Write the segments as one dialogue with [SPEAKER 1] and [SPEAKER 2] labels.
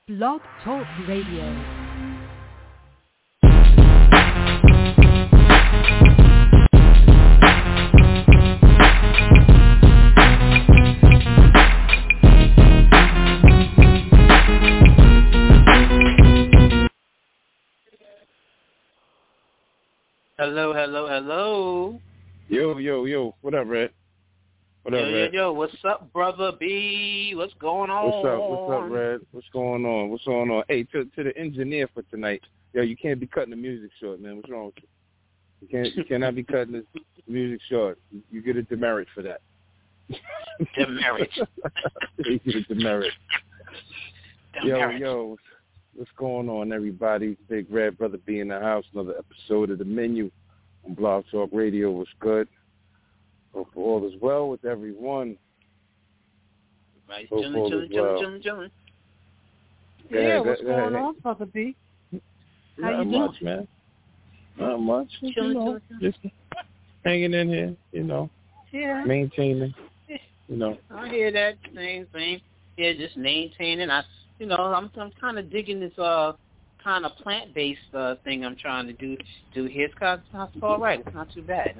[SPEAKER 1] Blog Talk Radio.
[SPEAKER 2] Hello, hello, hello.
[SPEAKER 3] Yo. What up, Red?
[SPEAKER 2] Yo. What's up, Brother B? What's going on?
[SPEAKER 3] What's up, Red? What's going on? Hey, to the engineer for tonight. Yo, you can't be cutting the music short, man. What's wrong with you? You cannot be cutting the music short. You get a demerit for that.
[SPEAKER 2] Demerit.
[SPEAKER 3] You get a demerit. Yo. What's going on, everybody? Big Red, Brother B in the house. Another episode of The Menu on Blog Talk Radio. What's good? Hope all is well with everyone.
[SPEAKER 2] Right, chilling.
[SPEAKER 1] Yeah, what's going on, Brother B? How you doing?
[SPEAKER 3] Not much, man. Not much.
[SPEAKER 2] Chilling.
[SPEAKER 3] Just hanging in here,
[SPEAKER 1] Yeah.
[SPEAKER 3] Maintaining,
[SPEAKER 2] I hear that same thing. Yeah, just maintaining. I'm kind of digging this kind of plant-based thing I'm trying to do here. It's all right. It's not too bad.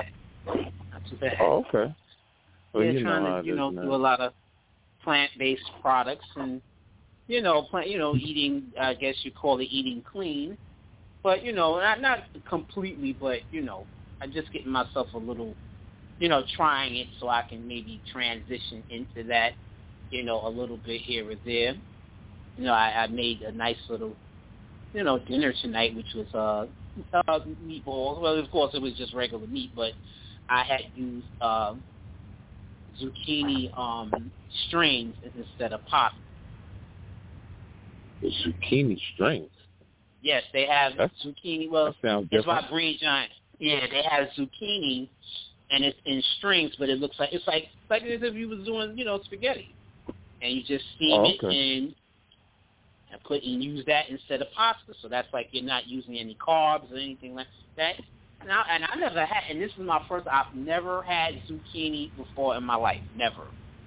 [SPEAKER 3] Oh, okay. Well,
[SPEAKER 2] yeah, trying to do a lot of plant-based products and eating. I guess you call it eating clean, but not completely, but I'm just getting myself a little, trying it so I can maybe transition into that, a little bit here or there. I made a nice little, dinner tonight, which was meatballs. Well, of course, it was just regular meat, but I had used zucchini strings instead of pasta.
[SPEAKER 3] The zucchini strings?
[SPEAKER 2] Yes, they have zucchini. Well, it's by Green Giant. Yeah, they have zucchini, and it's in strings, but it's like as if you was doing, spaghetti, and you just steam it and use that instead of pasta. So that's like you're not using any carbs or anything like that. Now, and I never had, and this is my first. I've never had zucchini before in my life, never.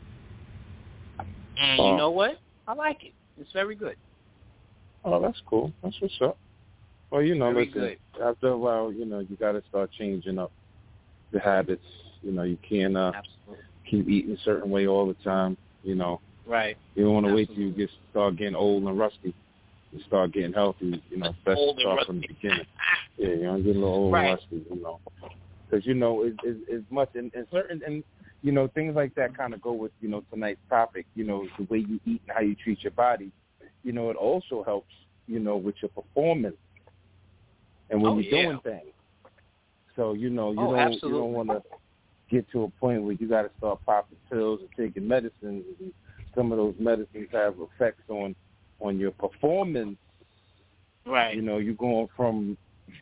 [SPEAKER 2] And you know what? I like it. It's very good.
[SPEAKER 3] Oh, that's cool. That's what's up. Well, listen, after a while, you got to start changing up the habits. You can't keep eating a certain way all the time.
[SPEAKER 2] Right.
[SPEAKER 3] You don't want to wait till you start getting old and rusty. You start getting healthy, especially start from the beginning. Yeah, get a little old and rusty, because it's much and certain and things like that kind of go with tonight's topic. The way you eat and how you treat your body. It also helps with your performance and when you're doing things. So you don't want to get to a point where you got to start popping pills and taking medicines. And some of those medicines have effects on your performance.
[SPEAKER 2] Right.
[SPEAKER 3] You're going from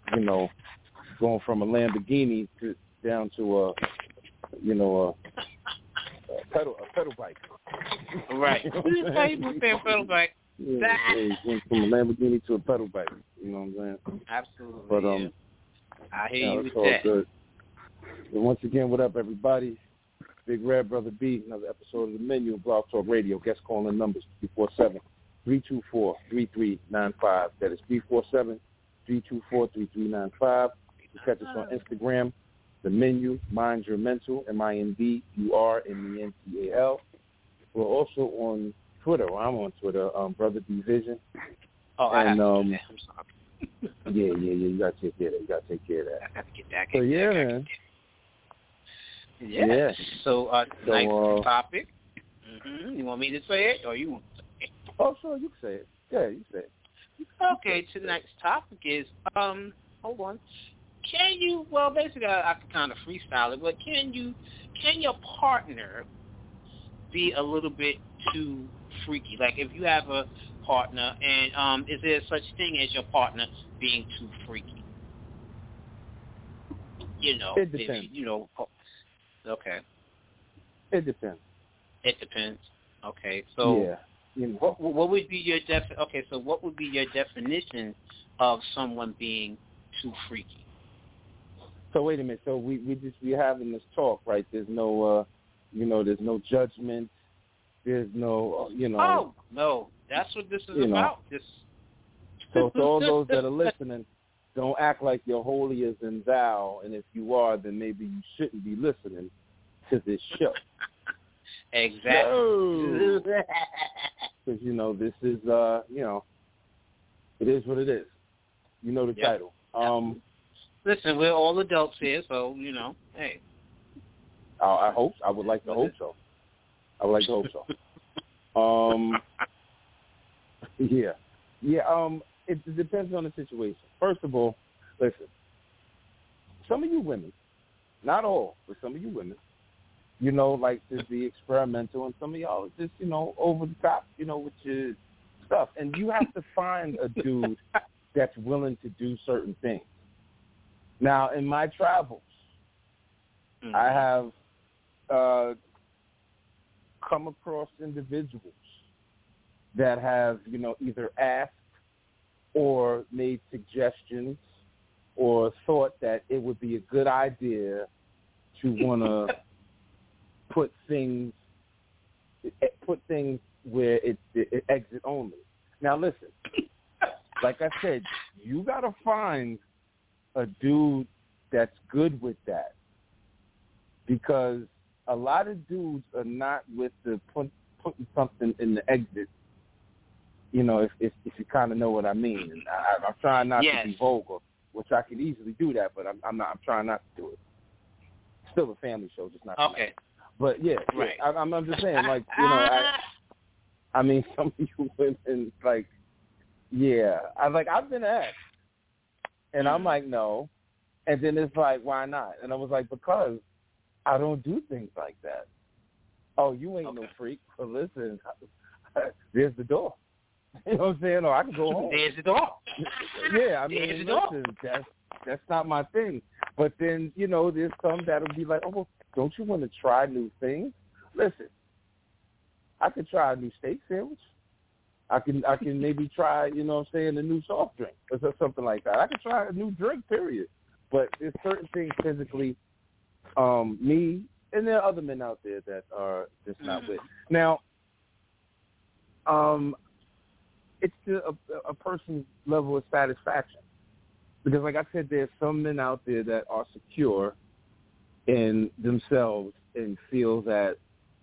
[SPEAKER 3] a Lamborghini down to a pedal bike.
[SPEAKER 2] Right. How you saying pedal bike?
[SPEAKER 3] Yeah, went from a Lamborghini to a pedal bike. You know what I'm saying?
[SPEAKER 2] Absolutely.
[SPEAKER 3] But
[SPEAKER 2] I hear you with that.
[SPEAKER 3] It's all good. And once again, what up, everybody? Big Red, Brother B, another episode of The Menu, Blog Talk Radio. Guest calling numbers 347-324-3395. That is 347-324-3395. You can catch us on Instagram, The Menu, Mind Your Mental, MINDURMENTAL. We're also on Twitter. Well, I'm on Twitter, Brother B Vision.
[SPEAKER 2] Oh,
[SPEAKER 3] and,
[SPEAKER 2] I'm sorry.
[SPEAKER 3] Yeah. You gotta take care of that.
[SPEAKER 2] I have to get that.
[SPEAKER 3] So man.
[SPEAKER 2] Yeah. So tonight's topic. Mm-hmm. You want me to say it, or you want to say it?
[SPEAKER 3] Oh, sure, you can say it. Yeah, you can say it.
[SPEAKER 2] Okay, tonight's topic is hold on. Can you? Well, basically, I can kind of freestyle it, but can your partner be a little bit too freaky? Like, if you have a partner, and is there such thing as your partner being too freaky?
[SPEAKER 3] It depends.
[SPEAKER 2] Okay.
[SPEAKER 3] It depends.
[SPEAKER 2] Okay, so
[SPEAKER 3] yeah,
[SPEAKER 2] what would be your so what would be your definition of someone being too freaky?
[SPEAKER 3] So wait a minute. So we're having this talk, right? There's no there's no judgment. There's no,
[SPEAKER 2] Oh no, that's what this is about.
[SPEAKER 3] So to all those that are listening, don't act like you're holier than thou, and if you are, then maybe you shouldn't be listening to this show.
[SPEAKER 2] Exactly.
[SPEAKER 3] Because this is, it is what it is. You know the title.
[SPEAKER 2] Listen, we're all adults here, so hey.
[SPEAKER 3] I hope. I would like to hope so. Yeah. It depends on the situation. First of all, listen. Some of you women, not all, but some of you women, like to be experimental, and some of y'all are just, over the top, with your stuff. And you have to find a dude that's willing to do certain things. Now, in my travels, I have come across individuals that have, either asked or made suggestions or thought that it would be a good idea to want to put things where it exit only. Now, listen, like I said, you got to find a dude that's good with that, because a lot of dudes are not with the putting something in the exit. If you kind of know what I mean. And I'm trying not to be vulgar, which I could easily do that, but I'm not. I'm trying not to do it. Still a family show, just not.
[SPEAKER 2] Okay.
[SPEAKER 3] But
[SPEAKER 2] right.
[SPEAKER 3] I'm just saying, like, I mean, some of you women, like, I've been asked, and I'm like, no, and then it's like, why not? And I was like, because I don't do things like that. Oh, you ain't no freak. Well, listen, there's the door. You know what I'm saying? Or I can go home.
[SPEAKER 2] There's the door.
[SPEAKER 3] Yeah, I mean, listen, that's not my thing. But then, there's some that'll be like, oh, well, don't you want to try new things? Listen, I could try a new steak sandwich. I can maybe try, a new soft drink or something like that. I could try a new drink, period. But there's certain things physically, me, and there are other men out there that are just not with. Now, it's to a person's level of satisfaction. Because like I said, there's some men out there that are secure in themselves and feel that,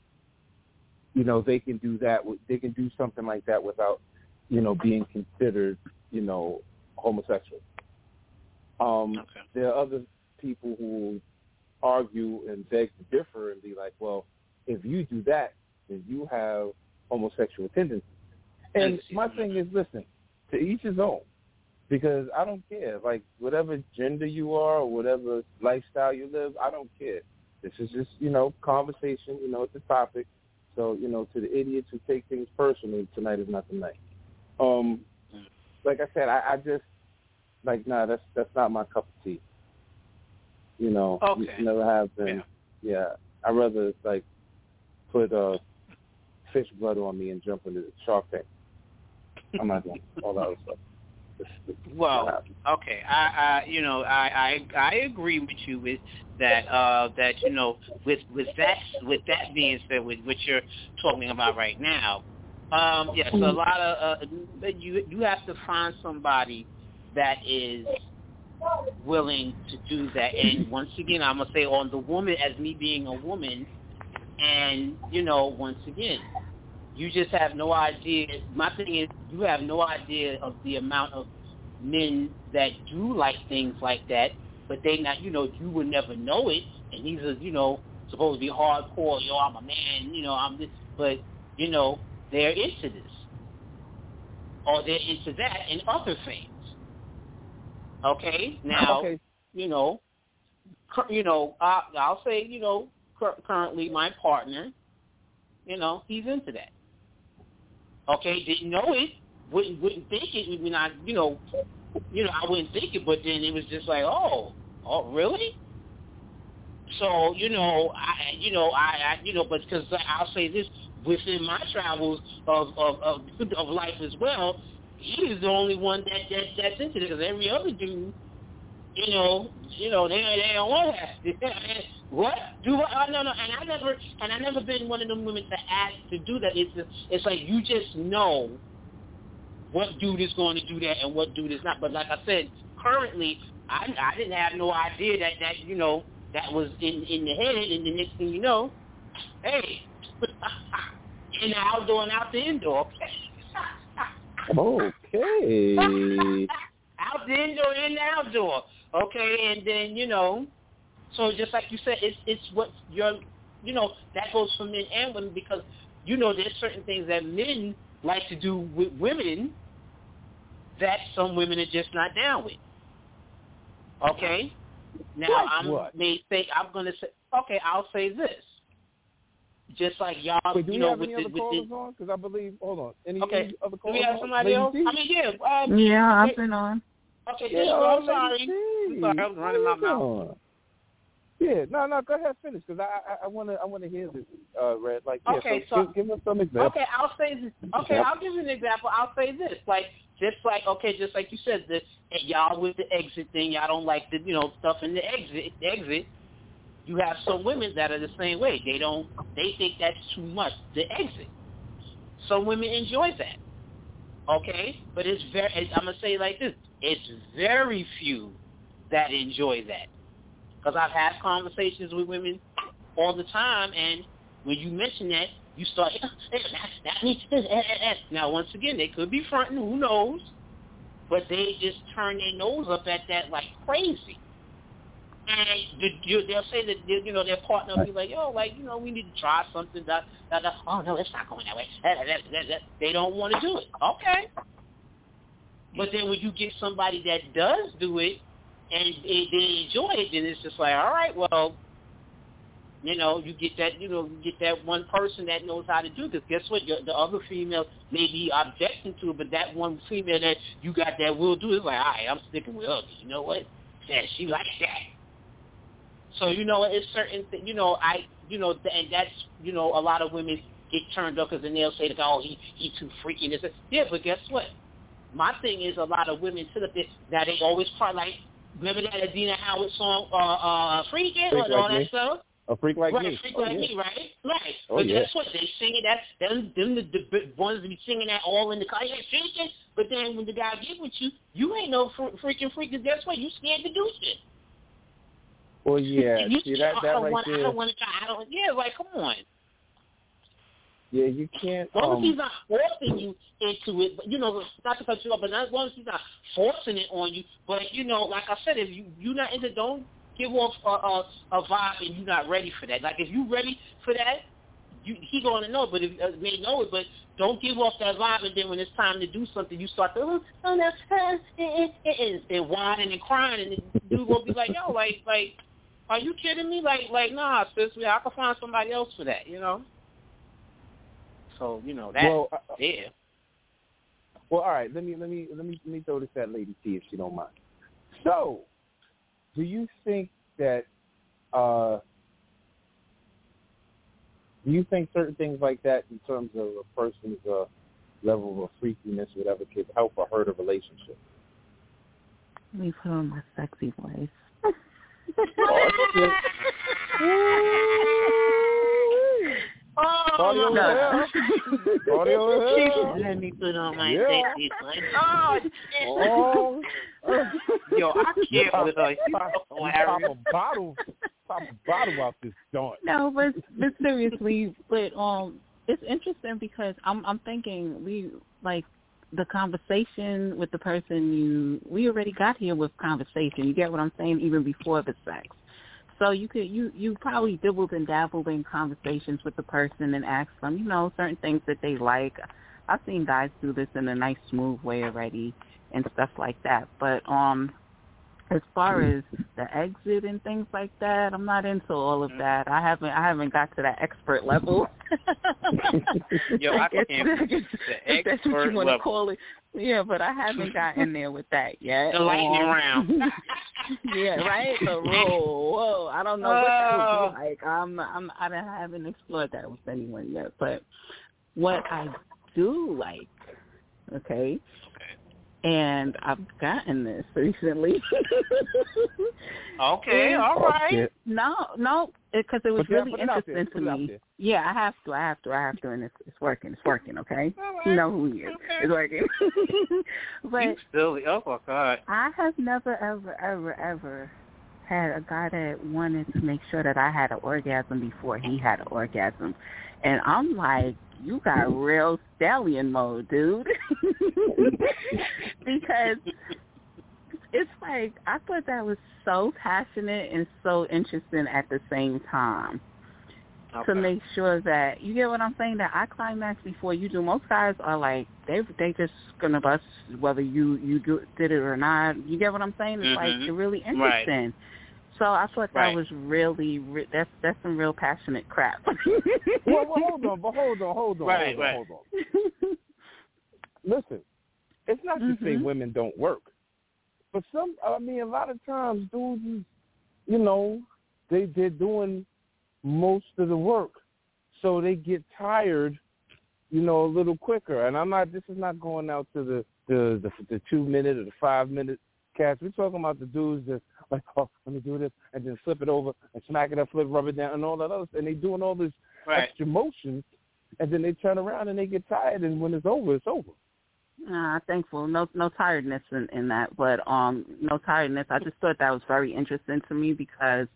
[SPEAKER 3] they can do that. They can do something like that without, being considered, homosexual. There are other people who argue and beg to differ and be like, well, if you do that, then you have homosexual tendencies. And my thing is, listen, to each his own, because I don't care. Like, whatever gender you are or whatever lifestyle you live, I don't care. This is just, conversation, it's a topic. So, to the idiots who take things personally, tonight is not the night. Like I said, I just, like, that's not my cup of tea. Never have been. Yeah. I'd rather, like, put fish blood on me and jump into the Shark Tank. I'm not doing all that other stuff.
[SPEAKER 2] Well, okay. I agree with you with that. With that being said, with what you're talking about right now, yes, a lot of you have to find somebody that is willing to do that. And once again, I'm gonna say on the woman, as me being a woman, and once again, you just have no idea. My thing is, you have no idea of the amount of men that do like things like that, but they not, you would never know it. And these are, supposed to be hardcore. I'm a man. I'm this, but they're into this, or they're into that, and other things. Okay, now, I'll say, currently my partner, he's into that. Okay, didn't know it, wouldn't think it. When I, I wouldn't think it, but then it was just like, oh, really? So, I but because I'll say this, within my travels of life as well, he is the only one that's into it. Because every other dude they don't want that. What do I? No, and I never been one of them women to ask to do that. It's like you just know what dude is going to do that and what dude is not. But like I said, currently I didn't have no idea that that was in the head, and the next thing you know, hey, in the outdoor and out the indoor.
[SPEAKER 3] Okay.
[SPEAKER 2] Out the indoor and the outdoor. Okay, and then, so just like you said, it's what that goes for men and women, because, there's certain things that men like to do with women that some women are just not down with. Okay? Now, I'll say this. Just like y'all,
[SPEAKER 3] Wait, do we have any other callers on? Because I believe, hold on. Any other callers on?
[SPEAKER 2] Do we have somebody else? I mean,
[SPEAKER 1] yeah, I've been on.
[SPEAKER 2] Okay, I'm sorry. I was running my mouth.
[SPEAKER 3] Yeah, no, go ahead, finish, because I want to hear this, Red. Like,
[SPEAKER 2] okay,
[SPEAKER 3] so give us some examples.
[SPEAKER 2] Okay, I'll say this. Okay, I'll give you an example. I'll say this, just like you said, y'all with the exit thing, y'all don't like the stuff in the exit. You have some women that are the same way. They think that's too much, the exit. Some women enjoy that. Okay? But I'm going to say it like this. It's very few that enjoy that. Because I've had conversations with women all the time, and when you mention that, you start, that needs this. Now, once again, they could be fronting, who knows? But they just turn their nose up at that like crazy. And they'll say that, their partner will be like, we need to try something. Oh, no, it's not going that way. They don't want to do it. Okay. But then when you get somebody that does do it and they enjoy it, then it's just like, all right, well, you get that one person that knows how to do this. Guess what? The other female may be objecting to it, but that one female that you got that will do it, it's like, all right, I'm sticking with her. You know what? Yeah, she likes that. So, it's certain, and that's, a lot of women get turned up because then they'll say, oh, he too freaky. Yeah, but guess what? My thing is a lot of women sit up there, now they always cry like, remember that Adina Howard song, Freakin' and all that stuff?
[SPEAKER 3] A freak like
[SPEAKER 2] right,
[SPEAKER 3] me.
[SPEAKER 2] Right, freak like me, right? Right.
[SPEAKER 3] Oh,
[SPEAKER 2] but
[SPEAKER 3] yeah.
[SPEAKER 2] Guess what? They sing it, them the ones that be singing that all in the car, yeah, freaking. But then when the guy get with you, you ain't no freaking freak, because guess what? You scared to do shit.
[SPEAKER 3] Well, yeah. See, that right there.
[SPEAKER 2] I don't want to try. Yeah, like, come on.
[SPEAKER 3] Yeah, you can't.
[SPEAKER 2] As long as he's not forcing you into it, but not to cut you off, but as long as he's not forcing it on you. But like I said, if you're not into, don't give off a vibe and you're not ready for that. Like if you're ready for that, he gonna know. But if may know it, but don't give off that vibe. And then when it's time to do something, you start to and whining and crying, and the dude will be like, yo, like, are you kidding me? Like, nah, sis, I can find somebody else for that, So that.
[SPEAKER 3] Well,
[SPEAKER 2] yeah.
[SPEAKER 3] Well, all right. Let me throw this at Lady T if she don't mind. So, do you think that certain things like that, in terms of a person's level of freakiness, whatever, could help or hurt a relationship?
[SPEAKER 1] Let me put on my sexy voice.
[SPEAKER 3] Audio
[SPEAKER 2] hell. Let me put on my sexy voice. Oh, yo, I can't with her.
[SPEAKER 3] Pop a bottle out this joint.
[SPEAKER 1] No, but seriously, it's interesting because I'm thinking the conversation with the person we already got here with conversation. You get what I'm saying? Even before the sex. So you probably dibbled and dabbled in conversations with the person and asked them, certain things that they like. I've seen guys do this in a nice, smooth way already and stuff like that. But as far as the exit and things like that, I'm not into all of that. I haven't got to that expert level.
[SPEAKER 2] Yo, I can't. The expert
[SPEAKER 1] that's what you want
[SPEAKER 2] level.
[SPEAKER 1] To call it. Yeah, but I haven't gotten there with that yet.
[SPEAKER 2] The lightning round.
[SPEAKER 1] Yeah, right. So whoa, I don't know what that would be like. I haven't explored that with anyone yet. But what I do like, okay, And I've gotten this recently.
[SPEAKER 2] Okay, all right.
[SPEAKER 1] No, because it was really interesting to me. Yeah, I have to, and it's working, okay?
[SPEAKER 2] Right.
[SPEAKER 1] You know who he is. Okay. It's working. But
[SPEAKER 2] you silly. Oh, my God.
[SPEAKER 1] I have never, ever had a guy that wanted to make sure that I had an orgasm before he had an orgasm. And I'm like, you got real stallion mode, dude. Because it's like, I thought that was so passionate and so interesting at the same time. Okay. To make sure that, you get what I'm saying, that I climax before you do. Most guys are like, they just going to bust whether you did it or not. You get what I'm saying? It's like, it's really interesting.
[SPEAKER 2] Right.
[SPEAKER 1] So I thought that was really, that's some real passionate crap.
[SPEAKER 3] well, hold on.
[SPEAKER 2] Right.
[SPEAKER 3] Listen, it's not to say women don't work, but a lot of times dudes, they're doing most of the work, so they get tired, a little quicker. And this is not going out to the 2 minute or the 5 minute cats. We're talking about the dudes that like, oh, let me do this, and then flip it over and smack it up, rub it down, and all that other stuff. And they doing all this extra motion, and then they turn around and they get tired, and when it's over, it's over.
[SPEAKER 1] Thankful. No tiredness in that, but no tiredness. I just thought that was very interesting to me because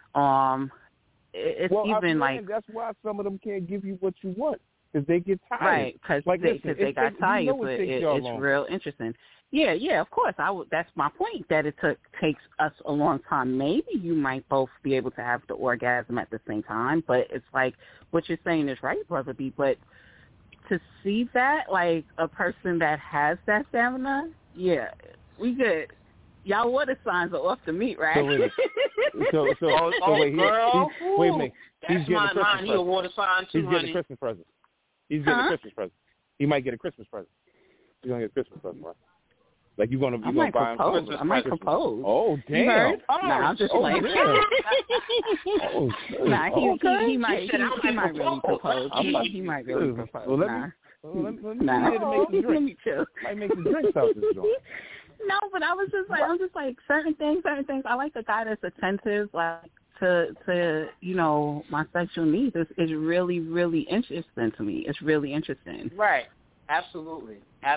[SPEAKER 1] it's
[SPEAKER 3] that's why some of them can't give you what you want because they get tired.
[SPEAKER 1] Right, because they got tired. But it's real interesting. Yeah, of course. That's my point, that it takes us a long time. Maybe you might both be able to have the orgasm at the same time, but it's like what you're saying is right, Brother B. But to see that, like a person that has that stamina, yeah, we good. Y'all water signs are off the meat, right?
[SPEAKER 3] So wait, wait a minute.
[SPEAKER 2] That's my mind. He's a water sign too,
[SPEAKER 3] He's getting a Christmas present. He might get a Christmas present. He's gonna get a Christmas present, right? Like you gonna buy him Christmas?
[SPEAKER 1] I might propose.
[SPEAKER 3] Oh damn!
[SPEAKER 1] I'm just playing. He might really propose. He might really propose.
[SPEAKER 3] Well, let me make some drinks. Might make some drinks out this joint.
[SPEAKER 1] No, but I'm just like certain things. I like a guy that's attentive, like to my sexual needs. Is really, really interesting to me. It's really interesting.
[SPEAKER 2] Right. Absolutely.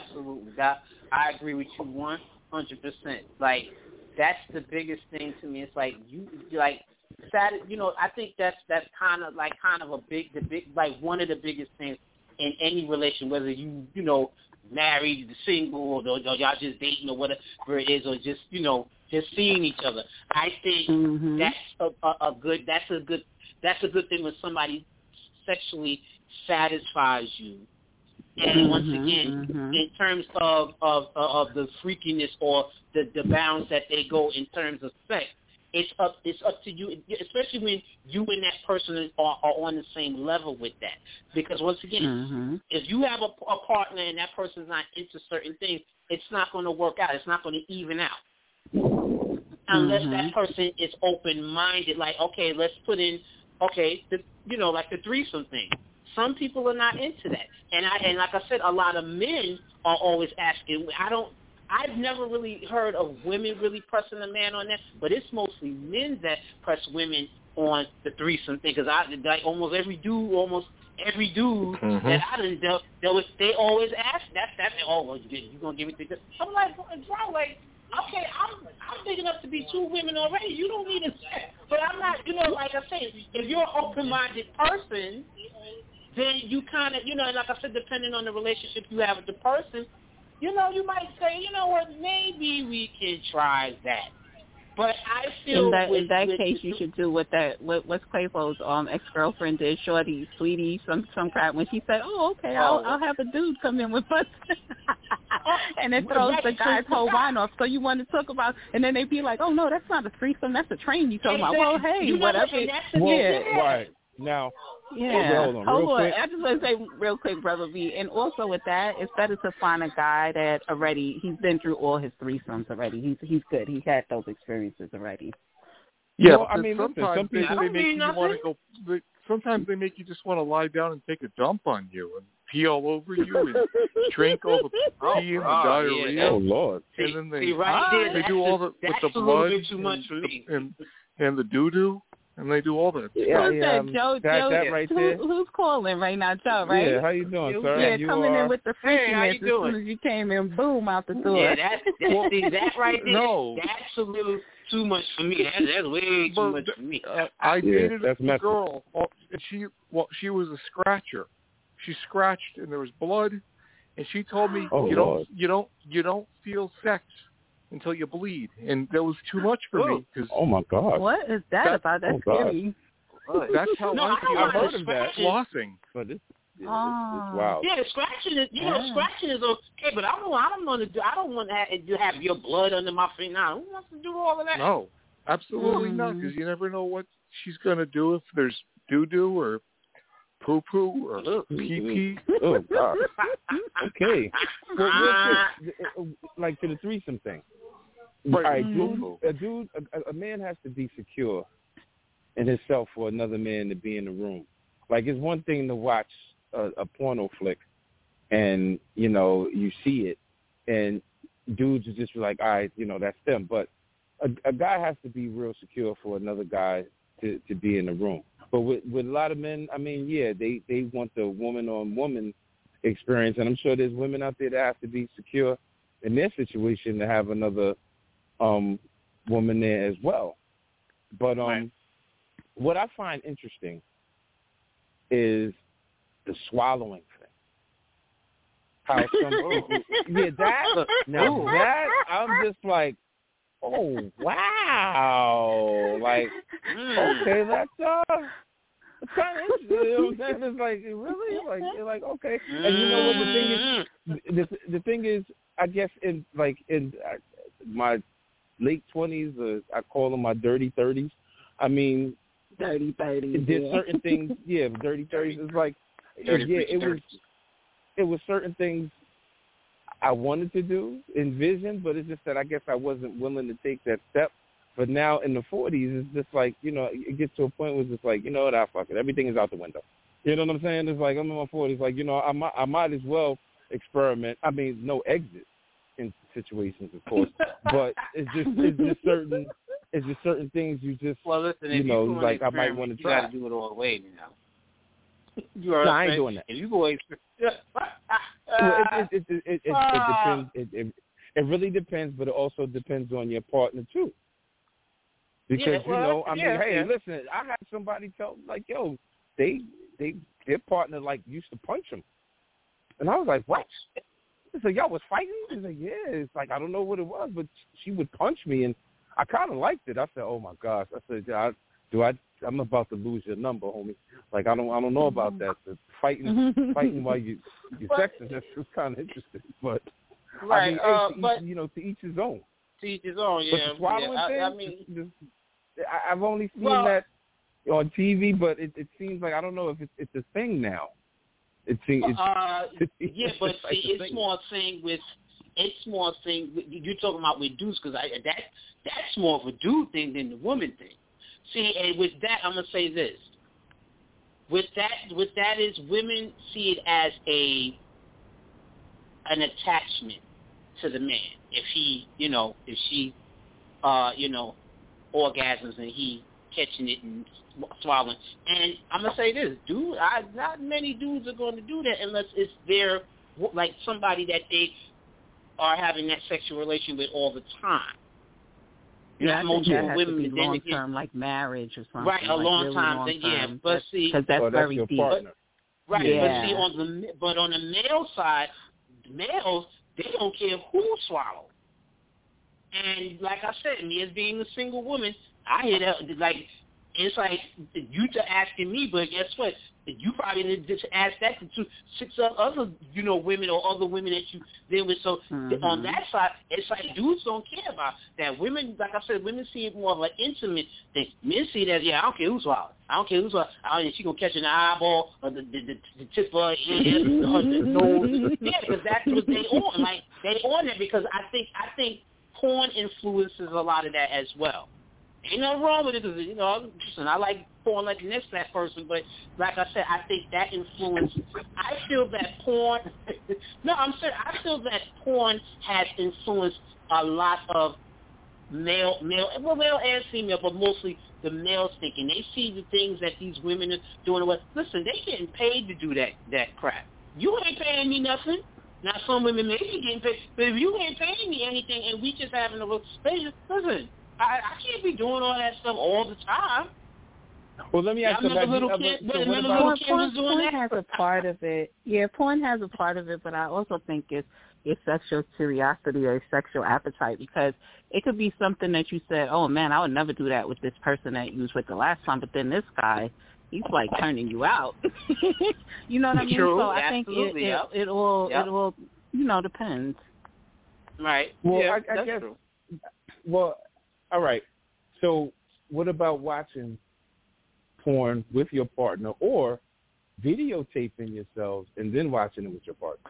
[SPEAKER 2] I agree with you 100%. Like, that's the biggest thing to me. It's like I think that's kind of a big like one of the biggest things in any relation, whether you married, single, or y'all just dating or whatever it is, or just seeing each other. I think that's a good thing when somebody sexually satisfies you. And once again, in terms of the freakiness or the bounds that they go in terms of sex, it's up to you, especially when you and that person are on the same level with that. Because once again, if you have a partner and that person's not into certain things, it's not going to work out. It's not going to even out unless that person is open-minded. Like, okay, let's put in like the threesome thing. Some people are not into that, and like I said, a lot of men are always asking. I've never really heard of women really pressing a man on that, but it's mostly men that press women on the threesome thing. Because almost every dude that I done dealt with, they always ask that. You gonna give it to this? I'm like, bro, okay, I'm big enough to be two women already. You don't need a sex, but I'm not. Like I said, if you're an open-minded person, then you kind of, like I said, depending on the relationship you have with the person, you might say, what, maybe we can try that. But I feel
[SPEAKER 1] in that case, you should do what's Quavo's ex-girlfriend did, Shorty, Sweetie, some crap, when she said, "Oh, okay, I'll have a dude come in with us," and it throws the guy's whole wine off. So you want to talk about, and then they be like, "Oh no, that's not a threesome, that's a train." You talking about? Well, hey, whatever.
[SPEAKER 3] Right. Now,
[SPEAKER 1] hold on. I just want to say real quick, Brother B, and also with that, it's better to find a guy that already, he's been through all his threesomes already. He's good. He's had those experiences already.
[SPEAKER 4] Yeah,
[SPEAKER 3] well,
[SPEAKER 4] sometimes some people they make you want to go. sometimes they make you just want to lie down and take a dump on you and pee all over you and drink all the pee and the diarrhea.
[SPEAKER 3] Yeah, oh Lord!
[SPEAKER 4] And then they
[SPEAKER 2] do
[SPEAKER 4] all the with the blood and the doo doo. And they do all that.
[SPEAKER 1] Yeah, Who's that? Joe,
[SPEAKER 3] that right there.
[SPEAKER 1] Who's calling right now, Joe, right?
[SPEAKER 3] Yeah, how you doing, sir?
[SPEAKER 1] Yeah, coming in with the freakiness as soon as you came in, boom, out the door.
[SPEAKER 2] Yeah, that right there, that's a little too much for me. That's way too much for me.
[SPEAKER 4] I dated a girl, and she was a scratcher. She scratched, and there was blood, and she told me, you don't feel sex until you bleed, and that was too much for me. Cause
[SPEAKER 3] oh my God!
[SPEAKER 1] What is that about? That's scary.
[SPEAKER 4] That's how I've heard of that. Flossing,
[SPEAKER 3] but it's wild.
[SPEAKER 2] Yeah, scratching is scratching is okay, but I don't want to have your blood under my finger. Now, who wants to do all of that?
[SPEAKER 4] No, absolutely not, because you never know what she's gonna do if there's doo doo or poo poo or pee pee.
[SPEAKER 3] Oh God! Okay, well, like to the threesome thing.
[SPEAKER 4] Right.
[SPEAKER 3] All right, a man has to be secure in himself for another man to be in the room. Like, it's one thing to watch a porno flick and, you see it, and dudes are just like, all right, that's them. But a guy has to be real secure for another guy to be in the room. But with a lot of men, I mean, yeah, they want the woman-on-woman experience, and I'm sure there's women out there that have to be secure in their situation to have another woman there as well. But what I find interesting is the swallowing thing. How some that I'm just like, oh wow, like okay, that's kind of interesting. You know what I'm saying? It's like really, like okay. And you know what the thing is, I guess in my late 20s, I call them my dirty 30s. I mean,
[SPEAKER 1] dirty 30s.
[SPEAKER 3] There's certain things, dirty 30s. It's like, it was certain things I wanted to do, envision, but it's just that I guess I wasn't willing to take that step. But now in the 40s, it's just like, it gets to a point where it's just like, what, fuck it. Everything is out the window. You know what I'm saying? It's like, I'm in my 40s, like, I might as well experiment. I mean, no exit in situations, of course, but it's just certain things you just, like I might want to try.
[SPEAKER 2] You got to do it all the way,
[SPEAKER 3] No, I ain't doing that.
[SPEAKER 2] If you go
[SPEAKER 3] it depends. It really depends, but it also depends on your partner too. Because hey, listen, I had somebody tell like, yo, their partner like used to punch him, and I was like, what? So y'all was fighting? He's like, yeah. It's like, I don't know what it was, but she would punch me, and I kind of liked it. I said, oh my gosh. I said, I'm about to lose your number, homie. Like, I don't know about that. The fighting while you sexing, that's kind of interesting. But
[SPEAKER 2] right,
[SPEAKER 3] I mean, to each his own.
[SPEAKER 2] To each his own, yeah.
[SPEAKER 3] But the swallowing thing, I've only seen that on TV, but it seems like, I don't know if it's a thing now. But see, it's more a thing. You're talking about with dudes, because that's more of a dude thing than the woman thing. See, and with that, I'm gonna say this. With that is women see it as an attachment to the man. If he, if she, orgasms and he catching it and swallowing. And I'm gonna say this, dude. Not many dudes are going to do that unless it's their like somebody that they are having that sexual relation with all the time.
[SPEAKER 1] Yeah, I think that has to be long term, like marriage or something.
[SPEAKER 2] Right, a long time. But see,
[SPEAKER 1] because that's very deep.
[SPEAKER 2] Right,
[SPEAKER 1] yeah.
[SPEAKER 2] but on the male side, males, they don't care who swallow. And like I said, me as being a single woman, I hear that it's like you asking me, but guess what? You probably need to ask that to 6 other, women or other women that you deal with. So on that side, it's like dudes don't care about that. Women, like I said, women see it more of an intimate thing. Men see that, I don't care who's swallowed. I don't care who's swallowed. She gonna catch an eyeball or the tip of her ear or the nose. Yeah, because that's what they on. Like they on it because I think porn influences a lot of that as well. Ain't nothing wrong with it because, listen, I like porn like the next fat person, but like I said, I think that influence, I feel that porn, I feel that porn has influenced a lot of male and female, but mostly the males thinking. They see the things that these women are doing. Listen, they getting paid to do that crap. You ain't paying me nothing. Now, some women may be getting paid, but if you ain't paying me anything and we just having a little space, listen, I can't be doing all that stuff all the time.
[SPEAKER 3] Well, let me ask you about
[SPEAKER 1] porn has a part of it. Yeah, porn has a part of it, but I also think it's sexual curiosity or sexual appetite, because it could be something that you said, oh, man, I would never do that with this person that you was with the last time, but then this guy, he's like turning you out. You know what I mean?
[SPEAKER 2] True,
[SPEAKER 1] so I think it will depends.
[SPEAKER 2] Right.
[SPEAKER 3] Well,
[SPEAKER 2] yeah,
[SPEAKER 3] I guess.
[SPEAKER 2] True.
[SPEAKER 3] Well, all right. So what about watching porn with your partner or videotaping yourselves and then watching it with your partner?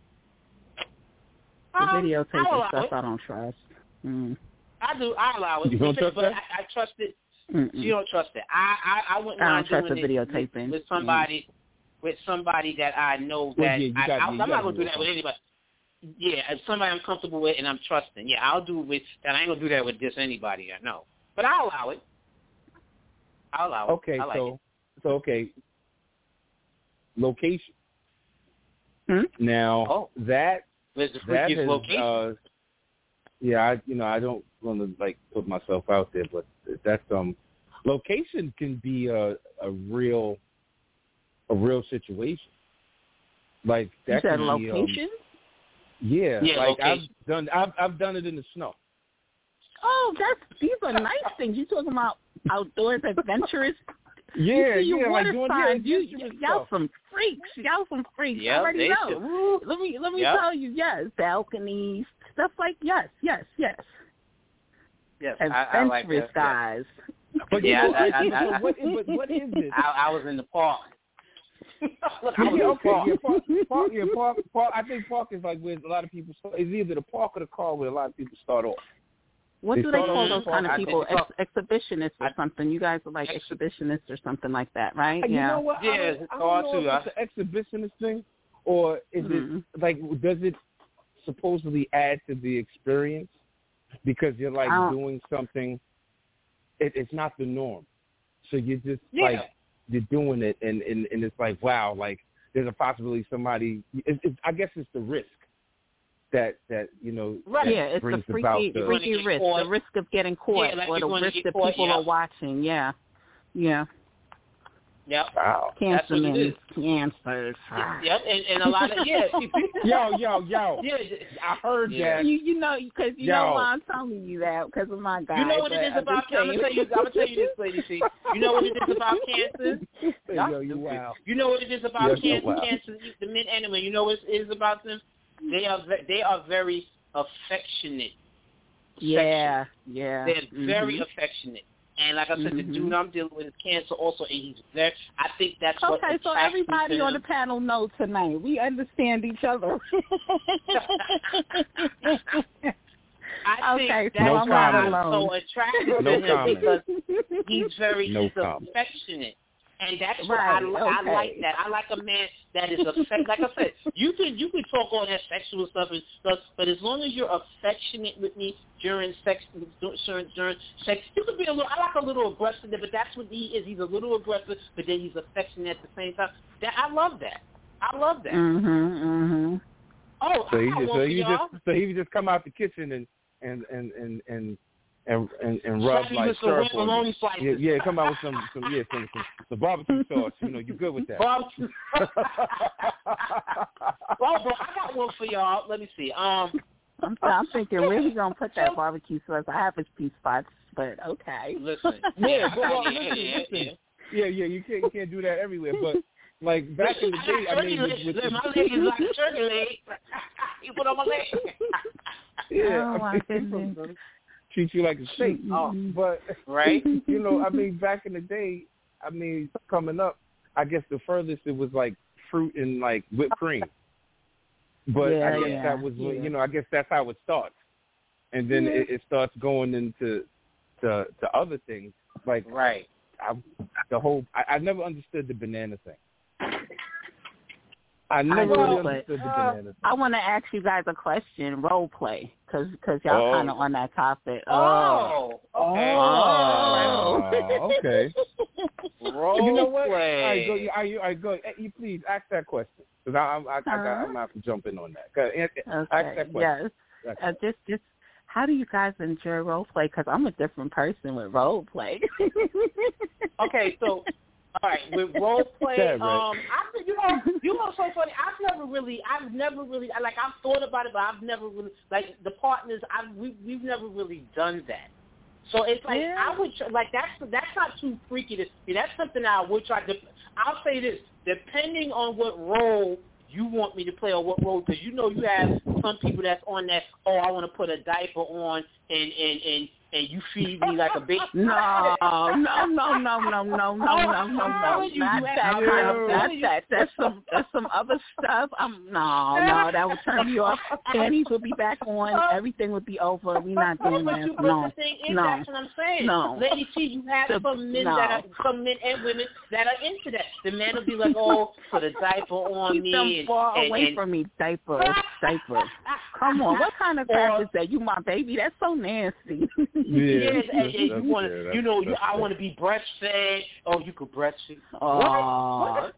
[SPEAKER 1] The videotaping stuff I don't trust.
[SPEAKER 2] I do. I allow it.
[SPEAKER 3] You don't trust that?
[SPEAKER 2] I trust it. You don't trust it. I wouldn't mind
[SPEAKER 1] trust
[SPEAKER 2] doing
[SPEAKER 1] the videotaping
[SPEAKER 2] with somebody that I know that I'm not going to do that with anybody. Yeah, if somebody I'm comfortable with and I'm trusting. Yeah, I'll do it with that. I ain't going to do that with just anybody I know. But I'll allow it.
[SPEAKER 3] Okay, okay. Location. Now that
[SPEAKER 2] is location.
[SPEAKER 3] I don't want to like put myself out there, but that's location can be a real situation. Like that.
[SPEAKER 1] You said
[SPEAKER 3] can
[SPEAKER 1] location?
[SPEAKER 3] Yeah, like
[SPEAKER 2] location.
[SPEAKER 3] I've done it in the snow.
[SPEAKER 1] Oh, these are nice things. You talking about outdoors, adventurous?
[SPEAKER 3] Yeah,
[SPEAKER 1] like
[SPEAKER 3] doing
[SPEAKER 1] y'all some freaks. Y'all some freaks.
[SPEAKER 2] Yep,
[SPEAKER 1] I already know. Let me tell you, yes, balconies, stuff like yes.
[SPEAKER 2] Yes,
[SPEAKER 1] adventurous
[SPEAKER 2] I like that.
[SPEAKER 1] guys.
[SPEAKER 3] But what is it?
[SPEAKER 2] I was in the park.
[SPEAKER 3] Park. I think park is like where a lot of people start. It's either the park or the car where a lot of people start off.
[SPEAKER 1] What do they call those kind of people? Exhibitionists or something. You guys are like exhibitionists or something like that, right?
[SPEAKER 3] You know what?
[SPEAKER 2] Yeah,
[SPEAKER 3] I don't know if it's an exhibitionist thing or is it like, does it supposedly add to the experience because you're like doing something? It's not the norm, so you're just like you're doing it, and it's like, wow, like there's a possibility somebody. I guess it's the risk. That
[SPEAKER 1] right. It's the freaky risk, the risk of getting caught, or the risk that people are watching. Yeah.
[SPEAKER 2] Yep.
[SPEAKER 3] Wow.
[SPEAKER 1] Cancer.
[SPEAKER 2] Yep, and a lot of
[SPEAKER 3] Yo. Yeah, I heard that.
[SPEAKER 1] You know, because know why I'm telling you that because of my guy.
[SPEAKER 2] You know what it is about? I'm gonna tell you this, lady. See, you know what it is about cancer?
[SPEAKER 3] Wow.
[SPEAKER 2] You know what it is about cancer? Wow. Cancer, the men and women. You know what it is about them? They are very affectionate.
[SPEAKER 1] Yeah.
[SPEAKER 2] They're very affectionate. And like I said, the dude I'm dealing with is cancer also, and he's very. I think that's what.
[SPEAKER 1] Okay, so everybody on the panel knows tonight. We understand each other.
[SPEAKER 2] I think that's
[SPEAKER 3] no
[SPEAKER 2] why
[SPEAKER 3] comment.
[SPEAKER 2] I'm so attracted to him because he's very affectionate. And that's what I like that. I like a man that is affectionate. Like I said, you can talk all that sexual stuff and stuff, but as long as you're affectionate with me during sex, you could be a little. I like a little aggressive, but that's what he is. He's a little aggressive, but then he's affectionate at the same time. I love that. Oh,
[SPEAKER 3] so he just come out the kitchen and rub like syrup on you. Yeah, come out with some barbecue sauce. You know, you good with that.
[SPEAKER 2] Barbecue. Well, bro, I got one for y'all. Let me see. I'm
[SPEAKER 1] thinking where he gonna put that barbecue sauce. I have his piece spots, but okay.
[SPEAKER 2] Listen.
[SPEAKER 3] Yeah. You can't do that everywhere, but. Like back in the day, I mean,
[SPEAKER 2] my leg is like a turkey leg. You put on my leg.
[SPEAKER 3] Yeah,
[SPEAKER 1] my goodness.
[SPEAKER 3] Treat you like a steak. But
[SPEAKER 2] right,
[SPEAKER 3] you know, I mean, back in the day, I mean, coming up, I guess the furthest it was like fruit and like whipped cream. But I guess that was, you know, I guess that's how it starts, and then it starts going into to other things. Like
[SPEAKER 2] right.
[SPEAKER 3] I never understood the banana thing. I never really understood the banana thing.
[SPEAKER 1] I want to ask you guys a question. Role play, because y'all kind of on that topic.
[SPEAKER 2] Okay.
[SPEAKER 3] Okay.
[SPEAKER 2] Role
[SPEAKER 3] you know what?
[SPEAKER 2] play.
[SPEAKER 3] All right, go. You please ask that question, because I'm gonna have to jump in on that. Ask that question.
[SPEAKER 1] Yes. Just how do you guys enjoy role play? Because I'm a different person with role play.
[SPEAKER 2] Okay, so. All right, with role play, you know, so funny. I've never really, like, I've thought about it, but I've never really, like, the partners, we've never really done that. So it's like, I would, like, that's not too freaky to me. That's something I would try to, I'll say this, depending on what role you want me to play or what role, because you know you have some people that's on that, I want to put a diaper on and you feed me like a baby.
[SPEAKER 1] No. That's some other stuff. No, that would turn you off. Panties would be back on. Everything would be over. We're not doing that.
[SPEAKER 2] The thing is, that's what I'm saying.
[SPEAKER 1] No.
[SPEAKER 2] Lady T, you have some men and women that are into that. The man will be like, put a diaper on
[SPEAKER 1] Keep
[SPEAKER 2] me.
[SPEAKER 1] Keep them far away from me. Diaper. Come on, what kind of crap is that? You my baby? That's so nasty.
[SPEAKER 2] Yes, and you want to, I want to be breastfed. Oh, you could breastfeed.
[SPEAKER 1] What?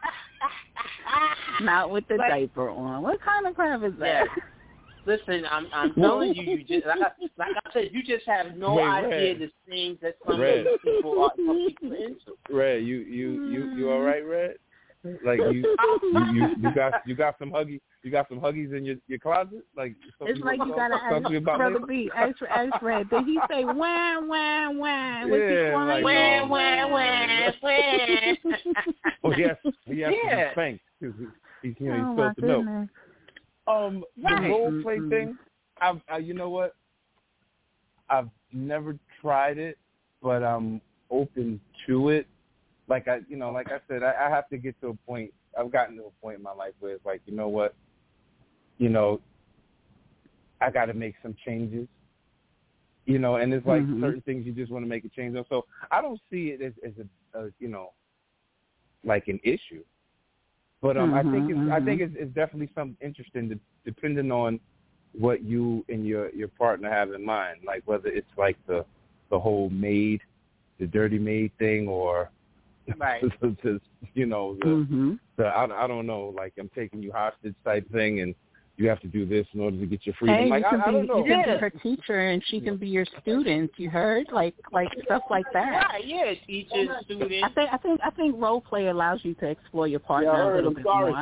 [SPEAKER 1] Not with the diaper on. What kind of crap is that?
[SPEAKER 2] Yeah. Listen, I'm telling you, you just like I said, you just have no idea the things that some people are into.
[SPEAKER 3] Red, you all right, Red? Like you got some huggies. You got some huggies in your closet. Like
[SPEAKER 1] it's like you gotta ask Brother B. Ask Red. Did he say wah wah wah? Was he crying?
[SPEAKER 2] Wah wah wah wah.
[SPEAKER 3] Oh yes, he has to be spanked. He's supposed to know. The role play thing. You know what? I've never tried it, but I'm open to it. Like I said, I have to get to a point. I've gotten to a point in my life where it's like, you know what, I got to make some changes. And it's like certain things you just want to make a change on. So I don't see it as a like an issue. But I think it's definitely something interesting, depending on what you and your partner have in mind. Like whether it's like the whole maid, the dirty maid thing, or
[SPEAKER 2] right.
[SPEAKER 3] I don't know, like I'm taking you hostage type thing, and you have to do this in order to get your freedom.
[SPEAKER 1] Hey,
[SPEAKER 3] like I don't know.
[SPEAKER 1] You can be her teacher, and she can be your student. You heard, like stuff like that.
[SPEAKER 2] Right? Yeah, teacher, student.
[SPEAKER 1] I think role play allows you to explore your partner a little bit more.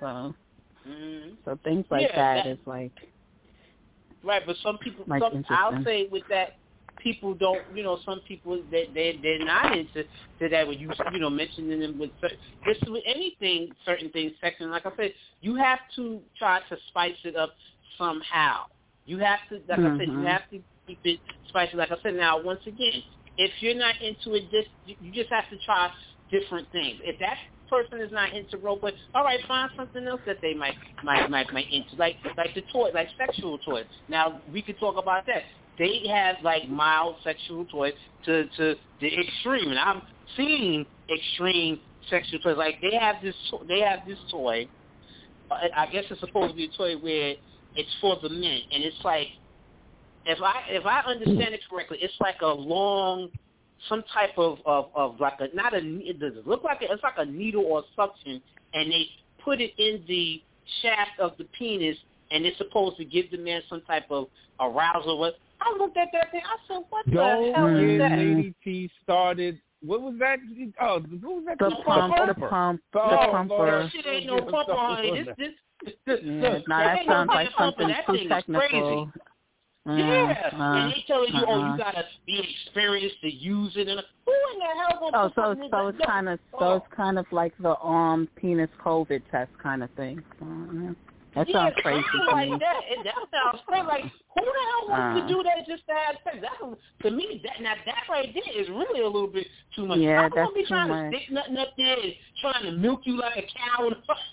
[SPEAKER 1] So things like that is like
[SPEAKER 2] right. But some people,
[SPEAKER 1] like
[SPEAKER 2] I'll say with that. People don't, some people they're not into that. When you mentioning them with just with anything, certain things, section. Like I said, you have to try to spice it up somehow. You have to, like I said, you have to keep it spicy. Like I said, now once again, if you're not into it, you just have to try different things. If that person is not into role play, all right, find something else that they might into, like the toy, like sexual toys. Now we could talk about that. They have like mild sexual toys to the extreme, and I've seen extreme sexual toys. Like they have this toy. I guess it's supposed to be a toy where it's for the men, and it's like, if I understand it correctly, it's like a long, some type of like a it doesn't look like it's like a needle or suction, and they put it in the shaft of the penis, and it's supposed to give the man some type of arousal. I looked at that thing. I said, "What the hell is that?"
[SPEAKER 3] Lady T started. What was that? Oh, what was that?
[SPEAKER 1] The pump.
[SPEAKER 2] That shit ain't no pump, honey.
[SPEAKER 1] That sounds like something too technical.
[SPEAKER 2] And they telling you, you gotta be experienced to use it. And who in the hell?
[SPEAKER 1] So it's kind of like the penis COVID test kind of thing. That sounds crazy to me.
[SPEAKER 2] Like that sounds crazy. Like, who the hell wants to do that just to have sex? To me, that right there is really a little bit too much.
[SPEAKER 1] Yeah,
[SPEAKER 2] I don't want to be trying to stick nothing up there and trying to milk you like a cow.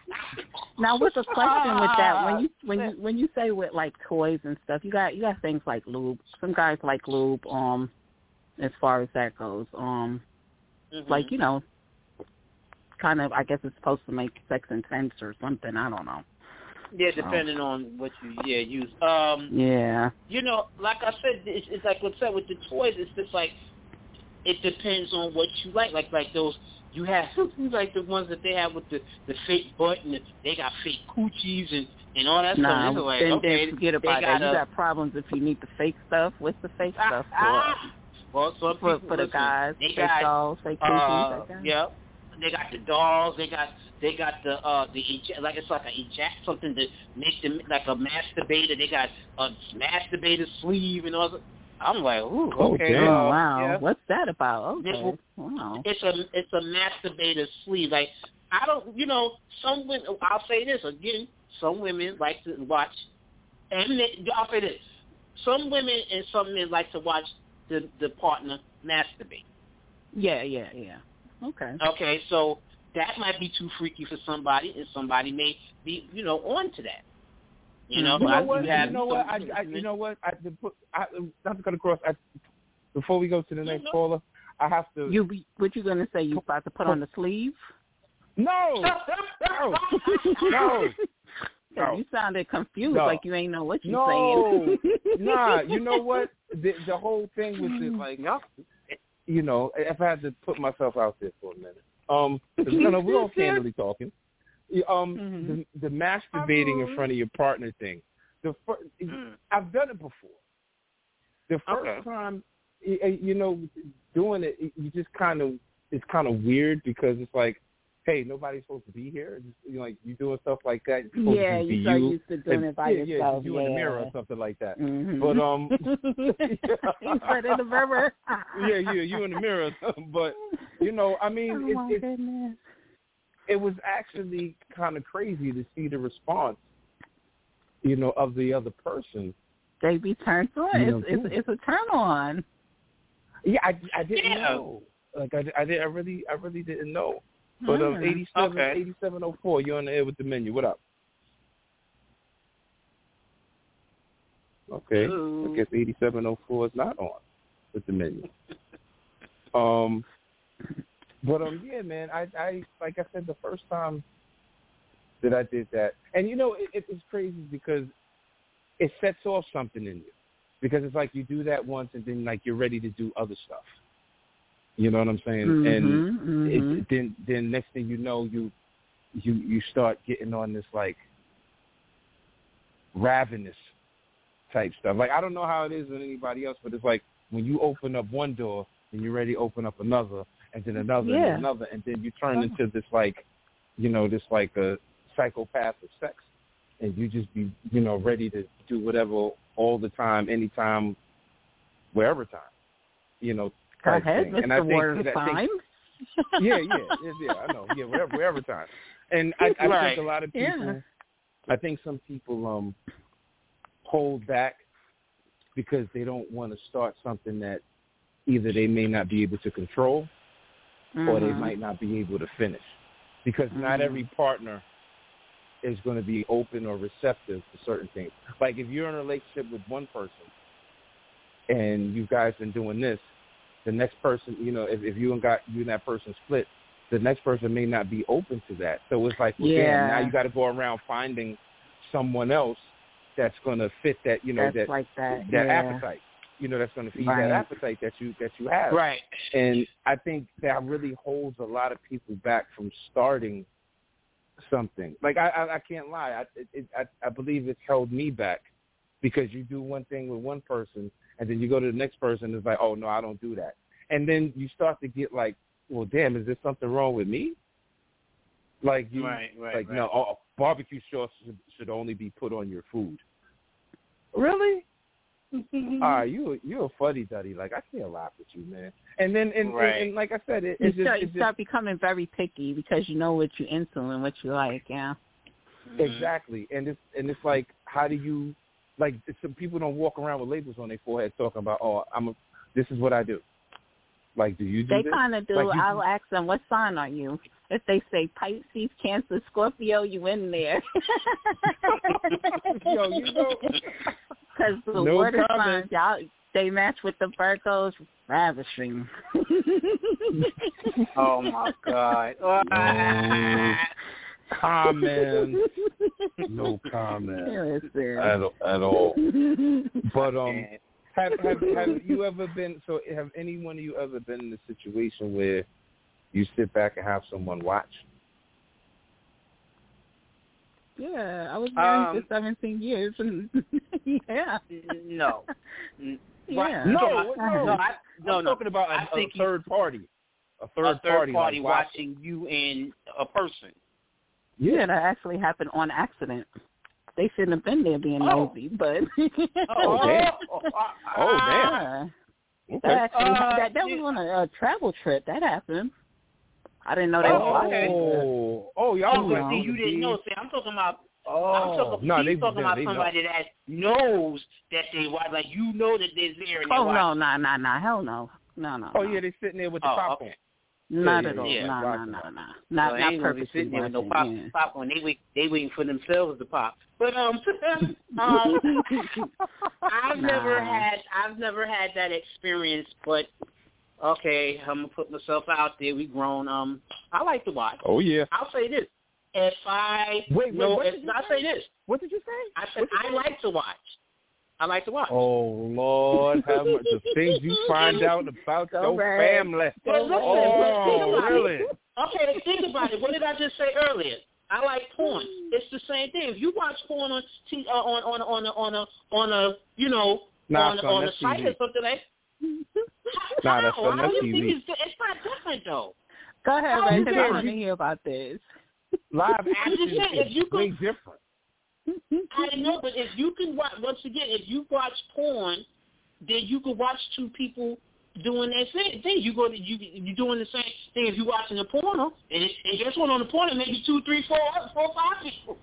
[SPEAKER 1] Now, what's a question with that? When you say with like toys and stuff, you got things like lube. Some guys like lube. As far as that goes, like kind of. I guess it's supposed to make sex intense or something. I don't know.
[SPEAKER 2] Yeah, depending on what you use.
[SPEAKER 1] Yeah.
[SPEAKER 2] Like I said, it's like what's up with the toys. It's just like it depends on what you like. Like those. You have like the ones that they have with the fake butt and they got fake coochies and all that stuff. Like,
[SPEAKER 1] then forget about that. You got problems if you need the fake stuff. What's the fake stuff for?
[SPEAKER 2] Well, some people,
[SPEAKER 1] for the guys,
[SPEAKER 2] they
[SPEAKER 1] fake dolls, fake coochies.
[SPEAKER 2] Yeah, they got the dolls. They got the like it's like something to make them like a masturbator. They got a masturbator sleeve and all that. I'm like, ooh, okay.
[SPEAKER 1] Oh, wow.
[SPEAKER 2] Yeah.
[SPEAKER 1] What's that about? Okay. Wow.
[SPEAKER 2] It's a masturbator sleeve. Like, I don't, some women, I'll say this again, some women like to watch, and I'll say this, some women and some men like to watch the partner masturbate.
[SPEAKER 1] Yeah. Okay.
[SPEAKER 2] Okay, so that might be too freaky for somebody, and somebody may be, onto that.
[SPEAKER 3] Not to cut across. Before we go to the next caller, I have to.
[SPEAKER 1] What you gonna say? You about to put on the sleeve?
[SPEAKER 3] No.
[SPEAKER 1] You sounded confused, like you ain't know what you
[SPEAKER 3] saying. Nah. You know what? The whole thing with it, like, if I had to put myself out there for a minute, we're all candidly talking. The masturbating in front of your partner thing. I've done it before. The first time, doing it, you just it's kind of weird because it's like, hey, nobody's supposed to be here. Like you doing stuff like that.
[SPEAKER 1] Yeah, you're so used to doing it by yourself.
[SPEAKER 3] Yeah, you in the mirror or something like that.
[SPEAKER 1] Mm-hmm.
[SPEAKER 3] But
[SPEAKER 1] you said in the mirror.
[SPEAKER 3] you in the mirror. But goodness. It was actually kind of crazy to see the response, of the other person.
[SPEAKER 1] They be turned on. It's a turn on.
[SPEAKER 3] Yeah, I didn't know. Like I really didn't know. But 8704, you're on the air with the menu. What up? Okay, I guess 8704 is not on with the menu. But yeah, man, I like I said, the first time that I did that, and it's crazy because it sets off something in you, because it's like you do that once and then like you're ready to do other stuff. You know what I'm saying? And then next thing you know, you start getting on this like ravenous type stuff. Like I don't know how it is with anybody else, but it's like when you open up one door and you're ready to open up another. And then another, and another, and then you turn into this like, this like a psychopath of sex, and you just be, ready to do whatever all the time, anytime, wherever time, type thing.
[SPEAKER 1] Mr.
[SPEAKER 3] And I
[SPEAKER 1] think that
[SPEAKER 3] time. Yeah, I know, wherever time. And I think a lot of people, I think some people hold back because they don't want to start something that either they may not be able to control. Or they might not be able to finish, because not every partner is going to be open or receptive to certain things. Like if you're in a relationship with one person and you guys been doing this, the next person, if you and that person split, the next person may not be open to that. So it's like, damn, now you got to go around finding someone else that's going to fit that, that appetite. That's going to feed that appetite that you have.
[SPEAKER 2] Right.
[SPEAKER 3] And I think that really holds a lot of people back from starting something. Like I can't lie. I believe it's held me back, because you do one thing with one person and then you go to the next person and it's like, oh no, I don't do that. And then you start to get like, well, damn, is there something wrong with me? Like you, no, barbecue sauce should only be put on your food. Really? You're a fuddy duddy. Like I can't laugh with you, man. And then and like I said, you
[SPEAKER 1] start becoming very picky because you know what you're into and what you like. Yeah.
[SPEAKER 3] Exactly. And it's like, how do you, like, some people don't walk around with labels on their forehead talking about, this is what I do. Like, do you do
[SPEAKER 1] They
[SPEAKER 3] this?
[SPEAKER 1] kind of do.
[SPEAKER 3] Like
[SPEAKER 1] I'll ask them, what sign are you? If they say Pisces, Cancer, Scorpio, you in there.
[SPEAKER 3] Yo, you know.
[SPEAKER 1] Because the
[SPEAKER 3] No
[SPEAKER 1] water
[SPEAKER 3] comment.
[SPEAKER 1] signs, y'all, they match with the Virgos. Ravishing.
[SPEAKER 2] Oh, my God.
[SPEAKER 3] Comment. No comment
[SPEAKER 1] Listen.
[SPEAKER 3] at all. But have you ever been? So have any one of you ever been in a situation where you sit back and have someone watch?
[SPEAKER 1] Yeah, I was married for 17 years. Yeah.
[SPEAKER 2] No.
[SPEAKER 1] Yeah.
[SPEAKER 3] No. I'm talking about
[SPEAKER 2] I think
[SPEAKER 3] a third party. A third
[SPEAKER 2] party
[SPEAKER 3] like
[SPEAKER 2] watching you and a person.
[SPEAKER 1] Yeah, that actually happened on accident. They shouldn't have been there being nosy, but
[SPEAKER 3] damn. Oh damn.
[SPEAKER 1] Yeah.
[SPEAKER 3] Okay.
[SPEAKER 1] That actually that was on a travel trip. That happened. I didn't know they was watching.
[SPEAKER 3] Y'all
[SPEAKER 2] see, you didn't know. See, I'm talking about.
[SPEAKER 3] talking
[SPEAKER 2] about somebody that knows that they watch. Like, you know that they're there and they watch.
[SPEAKER 1] No, hell no. No.
[SPEAKER 3] Oh yeah, they sitting there with the popcorn.
[SPEAKER 2] Okay.
[SPEAKER 1] Not at all.
[SPEAKER 2] Yeah.
[SPEAKER 1] No.
[SPEAKER 2] Not
[SPEAKER 1] Purposely
[SPEAKER 2] sitting there with no
[SPEAKER 1] watching.
[SPEAKER 2] popcorn. They waiting for themselves to pop. But I've never had that experience. But okay, I'm gonna put myself out there. We grown. I like to watch.
[SPEAKER 3] Oh yeah.
[SPEAKER 2] I'll say this. If I I'll say this.
[SPEAKER 3] What did you say?
[SPEAKER 2] I said I like to watch. I like to watch.
[SPEAKER 3] Oh Lord, how much the things you find out about your family.
[SPEAKER 2] But listen,
[SPEAKER 3] really?
[SPEAKER 2] Okay, think about it. What did I just say earlier? I like porn. It's the same thing. If you watch porn on a site or something like
[SPEAKER 3] that's on
[SPEAKER 2] how do you
[SPEAKER 3] TV.
[SPEAKER 2] think it's not different though?
[SPEAKER 1] Go ahead, Ray, because I want to hear about this.
[SPEAKER 3] Live action is way different.
[SPEAKER 2] I know, but if you can watch, once again, if you watch porn, then you can watch two people doing that same thing. You're doing the same thing if you're watching a porno, and guess what? On the porno, maybe 2, 3, 4, 5 people.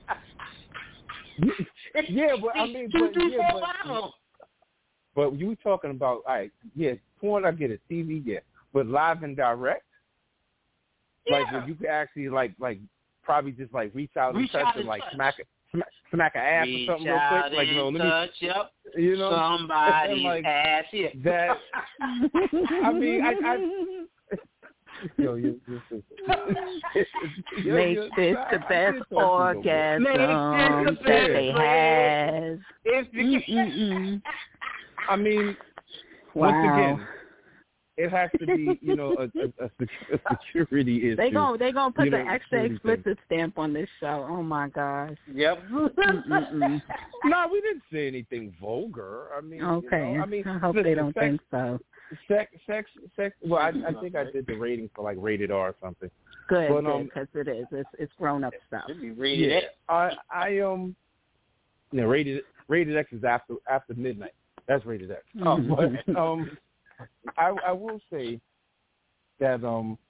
[SPEAKER 3] Yeah, but I mean,
[SPEAKER 2] 2, 3, 4, 5.
[SPEAKER 3] But you talking about, all right, yeah, porn, I get it, TV, yeah, but live and direct, like when you could actually like probably just like reach out and touch and like smack an ass or something real quick, like let me, you know,
[SPEAKER 2] somebody's
[SPEAKER 3] like,
[SPEAKER 2] ass. Yeah.
[SPEAKER 3] That I mean, I you
[SPEAKER 1] make this the best orgasm that they have.
[SPEAKER 3] I mean,
[SPEAKER 1] wow.
[SPEAKER 3] Once again, it has to be, you know, a security issue.
[SPEAKER 1] They gonna put the extra explicit stamp on this show. Oh my gosh.
[SPEAKER 2] Yep.
[SPEAKER 3] No, we didn't say anything vulgar. I mean,
[SPEAKER 1] okay.
[SPEAKER 3] You know, I mean,
[SPEAKER 1] I hope they don't think so.
[SPEAKER 3] Sex. Well, I think I did the rating for like rated R or something.
[SPEAKER 1] Good, because it is. It's grown up stuff.
[SPEAKER 2] Yeah.
[SPEAKER 3] Rated X is after midnight. That's rated X.
[SPEAKER 1] Mm-hmm.
[SPEAKER 3] But I will say that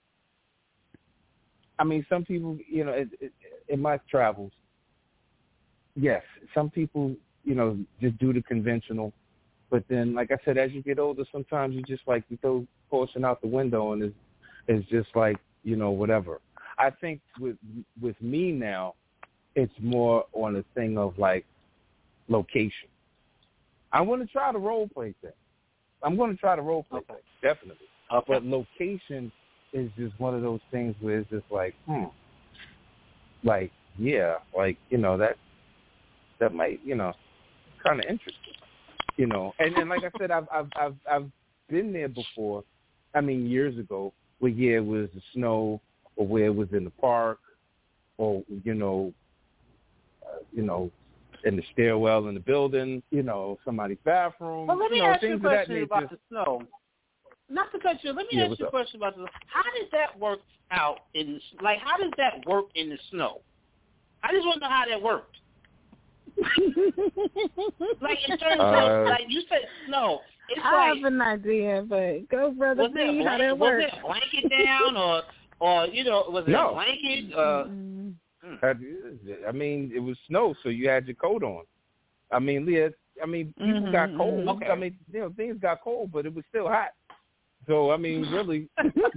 [SPEAKER 3] I mean, some people, you know, in my travels, yes, some people, you know, just do the conventional. But then, like I said, as you get older, sometimes you just like you throw caution out the window, and it's just like, you know, whatever. I think with me now, it's more on a thing of like location. I want to try the role play thing. I'm going to try the role play thing, definitely.
[SPEAKER 2] Okay.
[SPEAKER 3] But location is just one of those things where it's just like, like, yeah, like, you know, that might, you know, kind of interesting, you know. And then, like I said, I've been there before. I mean, years ago, where it was the snow, or where it was in the park, or you know, in the stairwell in the building, you know, somebody's bathroom.
[SPEAKER 2] Well, let me ask you a question about the snow. Not to cut you, let me ask you a question about the snow. How does that work out how does that work in the snow? I just want to know how that worked. Like in terms of, like you said, snow. It's
[SPEAKER 1] I have an idea, but go, brother B, how that works.
[SPEAKER 2] Was it a blanket down, or you know, was it a blanket?
[SPEAKER 3] I mean, it was snow, so you had your coat on. I mean, Leah, people got cold.
[SPEAKER 2] Okay.
[SPEAKER 3] I mean, you know, things got cold, but it was still hot. So I mean, really,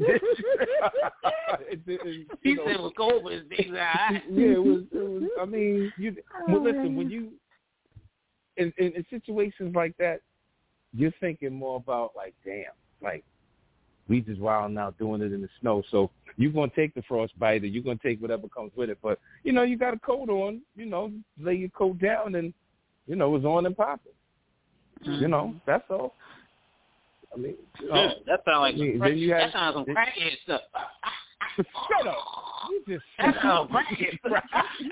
[SPEAKER 2] he said it was cold, but his days are hot.
[SPEAKER 3] Yeah, it was. I mean, listen, when you in situations like that, you're thinking more about like, damn, like we just wilding out doing it in the snow. So you're gonna take the frostbite, or you're gonna take whatever comes with it. But you got a coat on. Lay your coat down, and it's on and popping. That's all. I mean,
[SPEAKER 2] that sounds like that sounds some crackhead stuff.
[SPEAKER 3] Shut up! You just
[SPEAKER 2] that sounds crackhead stuff.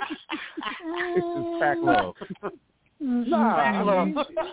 [SPEAKER 3] It's just crack love. Nah,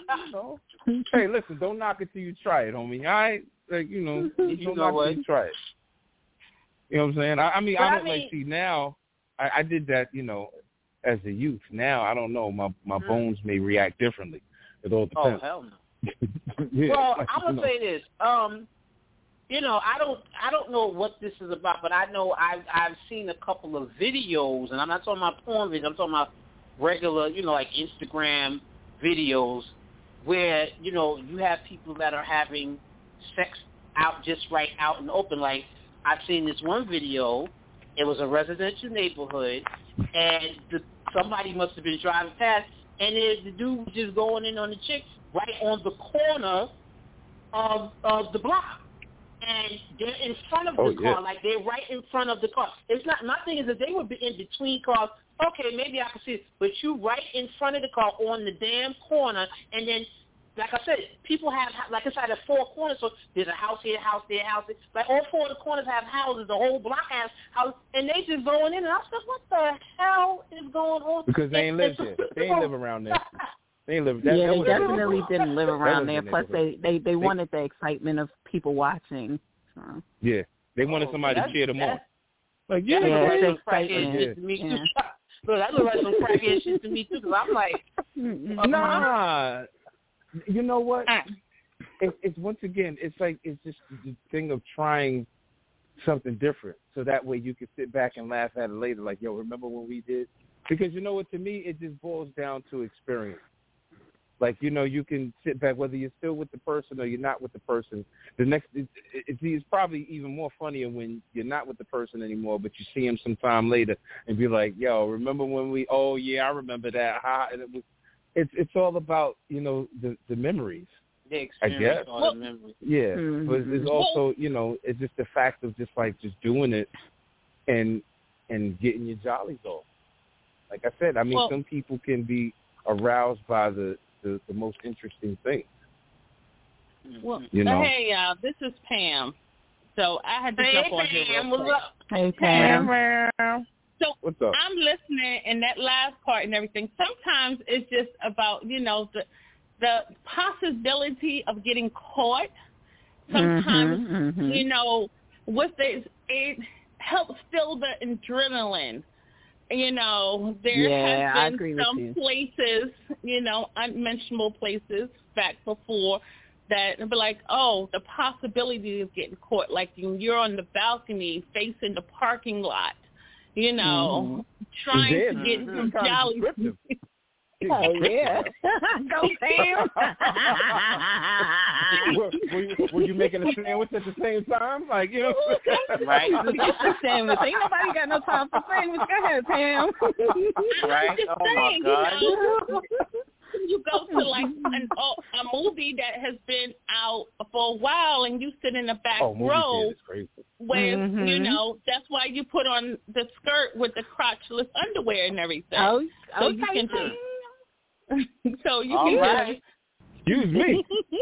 [SPEAKER 3] hey, listen, don't knock it till you try it, homie. All right, like don't knock it till you try it. You know what I'm saying? I mean, see now. I did that, as a youth. Now I don't know. My bones may react differently. It all depends.
[SPEAKER 2] Oh hell no.
[SPEAKER 3] Yeah,
[SPEAKER 2] well, I'm gonna say this. I don't know what this is about, but I know I've seen a couple of videos, and I'm not talking about porn videos. I'm talking about regular, like Instagram videos, where you have people that are having sex out in the open. Like I've seen this one video. It was a residential neighborhood, and somebody must have been driving past, and the dude was just going in on the chick right on the corner of the block. And they're in front of the car, like they're right in front of the car. It's not. My thing is that they would be in between cars. Okay, maybe I can see it, but you right in front of the car on the damn corner, and then, like I said, people have, like I said, at 4 corners. So there's a house here, house there, house there. Like all 4 of the corners have houses. The whole block has houses, and they just going in. And I said, what the hell is going on?
[SPEAKER 3] Because they ain't live there. They ain't live around there. They live.
[SPEAKER 1] They definitely didn't live around there. Plus, they wanted the excitement of people watching. So.
[SPEAKER 3] Yeah, they wanted somebody to cheer them on. Like,
[SPEAKER 2] that looks like some crackhead shit to me too. Look, that looks like some crackhead shit to me too. Because I'm like,
[SPEAKER 3] nah. You know what? It's once again, it's just the thing of trying something different, so that way you can sit back and laugh at it later. Like, yo, remember when we did? Because you know what? To me, it just boils down to experience. Like, you can sit back, whether you're still with the person or you're not with the person. It's probably even more funnier when you're not with the person anymore, but you see him sometime later and be like, yo, remember when we, oh, yeah, I remember that. And it's all about, the memories.
[SPEAKER 2] The experience, all the memories.
[SPEAKER 3] Yeah, but it's also, it's just the fact of just doing it and getting your jollies off. Like I said, I mean, some people can be aroused by the most interesting things.
[SPEAKER 5] Well, hey, y'all, this is Pam. So I had to jump on here real quick.
[SPEAKER 1] Hey, Pam.
[SPEAKER 5] So
[SPEAKER 3] what's up?
[SPEAKER 5] I'm listening, and that last part and everything. Sometimes it's just about, the possibility of getting caught. Sometimes, with this, it helps fill the adrenaline. There has been some places, unmentionable places back before that be like, oh, the possibility of getting caught, like you're on the balcony facing the parking lot, trying to get some jolly.
[SPEAKER 1] Oh, yeah. Go, Pam.
[SPEAKER 3] were you making a sandwich at the same time? Like,
[SPEAKER 2] Right.
[SPEAKER 1] It's a sandwich. Ain't nobody got no time for sandwich. Go ahead, Pam.
[SPEAKER 2] Right. Oh, my God.
[SPEAKER 5] You go to a movie that has been out for a while, and you sit in the back row where that's why you put on the skirt with the crotchless underwear and everything. So you can
[SPEAKER 2] right.
[SPEAKER 3] Excuse me.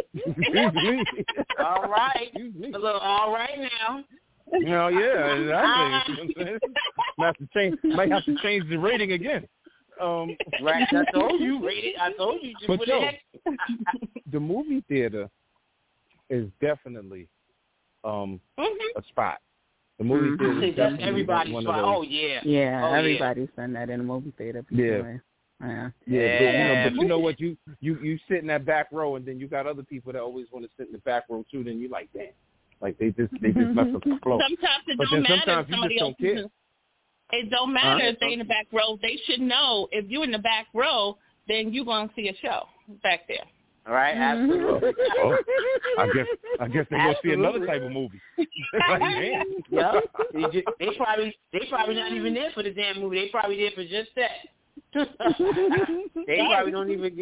[SPEAKER 2] All right. A little all right now.
[SPEAKER 3] Yeah. Might have to change the rating again.
[SPEAKER 2] Right. I told you. Just
[SPEAKER 3] but the movie theater is definitely a spot. The movie theater is definitely
[SPEAKER 2] everybody's
[SPEAKER 3] one
[SPEAKER 2] spot.
[SPEAKER 3] of those.
[SPEAKER 2] Oh, yeah.
[SPEAKER 1] Yeah, everybody's done that in a movie theater before.
[SPEAKER 3] Yeah. But you know what? You sit in that back row, and then you got other people that always want to sit in the back row too. Then you like, damn, like they just mess up the flow.
[SPEAKER 5] Sometimes it don't matter if somebody else is. It don't matter if they in the back row. They should know if you're in the back row, then you're gonna see a show back there.
[SPEAKER 2] All right, absolutely.
[SPEAKER 3] I guess they will see another type of movie.
[SPEAKER 2] Yeah, they probably not even there for the damn movie. They probably there for just that. They probably don't even,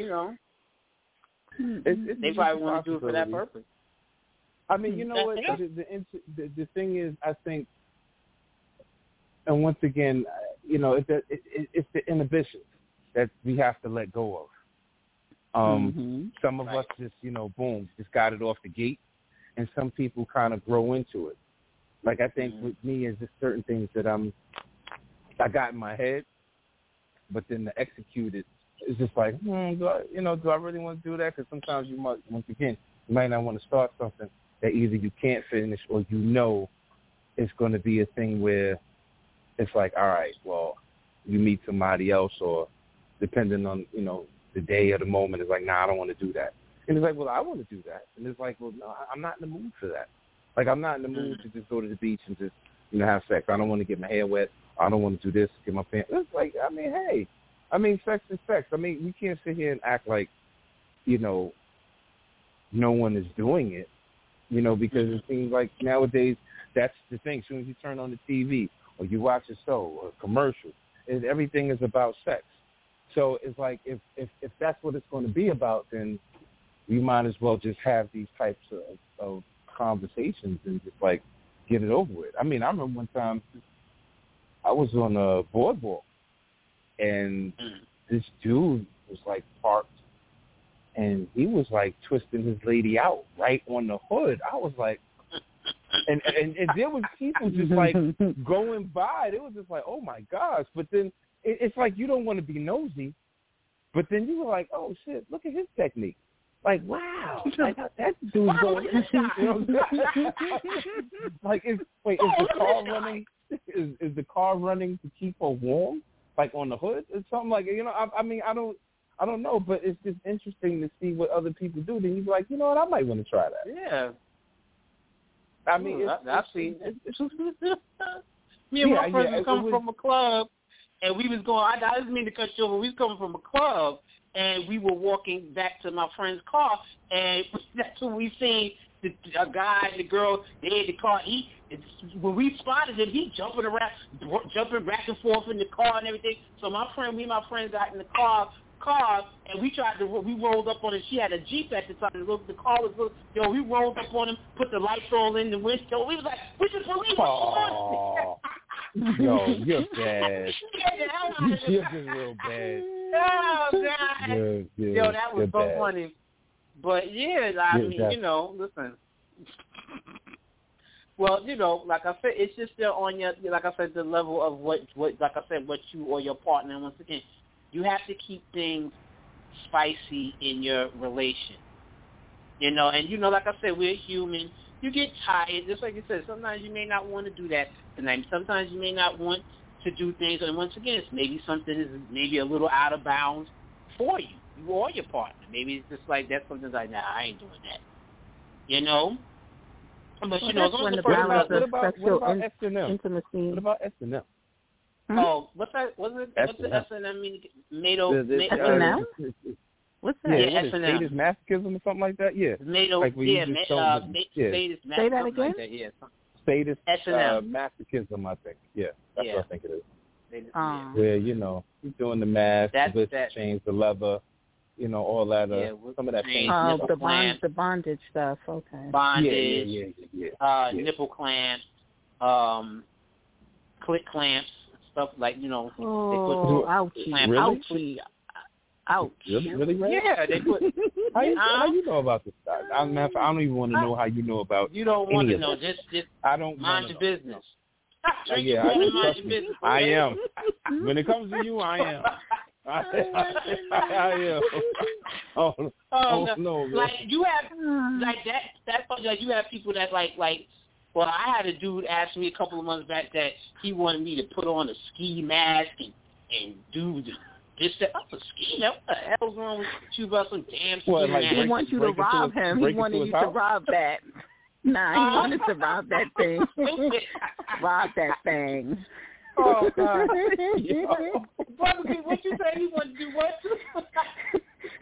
[SPEAKER 2] they probably want to do it for that purpose.
[SPEAKER 3] I mean, you know what? The thing is, I think, and once again, it's the inhibitions that we have to let go of. Some of us just, boom, just got it off the gate, and some people kind of grow into it. Like I think with me, is just certain things that I got in my head, but then to execute it, it's just like, do I really want to do that? Because sometimes you might, once again, you might not want to start something that either you can't finish or it's going to be a thing where it's like, all right, well, you meet somebody else, or depending on, the day or the moment, it's like, nah, I don't want to do that. And it's like, well, I want to do that. And it's like, well, no, I'm not in the mood for that. Like, I'm not in the mood to just go to the beach and just, have sex. I don't want to get my hair wet. I don't want to do this, get my pants. It's like, sex is sex. We can't sit here and act like, no one is doing it, because it seems like nowadays that's the thing. As soon as you turn on the TV or you watch a show or a commercial, everything is about sex. So it's like if that's what it's going to be about, then we might as well just have these types of conversations and just like get it over with. I remember one time I was on a boardwalk and this dude was like parked and he was like twisting his lady out right on the hood. I was like, and there was people just like going by. It was just like, oh my gosh. But then it's like you don't want to be nosy, but then you were like, oh shit, look at his technique. Like, wow, like that dude's going. Like, is the car running? Is the car running to keep her warm? Like on the hood or something? Like, I don't know, but it's just interesting to see what other people do. Then you're like, you know what, I might want to try that.
[SPEAKER 2] Yeah.
[SPEAKER 3] I've seen.
[SPEAKER 2] Me and my friends were coming from a club, and we was going. I didn't mean to cut you over. We was coming from a club, and we were walking back to my friend's car, and that's when we seen a guy and the girl. They had the car. When we spotted him, he jumping back and forth in the car and everything. So me and my friends got in the car, and we rolled up on him. She had a Jeep at the time. The car was, we rolled up on him, put the lights all in the window. We was like, we just believe
[SPEAKER 3] it. Yo, you're bad. You're just real bad.
[SPEAKER 2] Oh, God. Yo, that was so funny. But, listen. Well, like I said, it's just there on your, like I said, the level of what like I said, what you or your partner, once again, you have to keep things spicy in your relation. And, like I said, we're human. You get tired. Just like you said, sometimes you may not want to do that tonight. Sometimes you may not want to do things. And once again, it's maybe something is maybe a little out of bounds for you or your partner. Maybe it's just like that's something like, nah, I ain't doing that. But,
[SPEAKER 1] that's when the balance of sexual intimacy.
[SPEAKER 3] What about S&M?
[SPEAKER 2] Oh, what's that? What's the S&M mean?
[SPEAKER 1] S&M? What's that?
[SPEAKER 3] Yeah, S&M. Sadist masochism or something like that? Yeah.
[SPEAKER 2] Sadist masochism.
[SPEAKER 1] Say that again?
[SPEAKER 3] Sadist masochism, I think. Yeah, that's what I think it is. Where, you're doing the mask, the chains, the leather, all that, some of that pain.
[SPEAKER 1] Oh, the bondage stuff, okay.
[SPEAKER 2] Bondage, nipple clamps, clit clamps, stuff like,
[SPEAKER 1] Oh, ouchie,
[SPEAKER 3] really?
[SPEAKER 1] Ouchie. Ouch.
[SPEAKER 3] Really?
[SPEAKER 2] Yeah, they put.
[SPEAKER 3] How you know about this stuff? I don't even want to know how you know about.
[SPEAKER 2] You don't want to know. Just
[SPEAKER 3] I don't
[SPEAKER 2] mind your business.
[SPEAKER 3] Mind your business. I am. When it comes to you, I am. I am. Oh no.
[SPEAKER 2] Like you have like that. That's like you have people that like. Well, I had a dude ask me a couple of months back that he wanted me to put on a ski mask and do this. I'm a ski. What the hell's wrong with you about some damn ski mask?
[SPEAKER 1] He wants you to rob him. He wanted you to rob that. Nah, he wanted to rob that thing. Rob that thing.
[SPEAKER 2] Oh, God. What you say? He wanted to do what?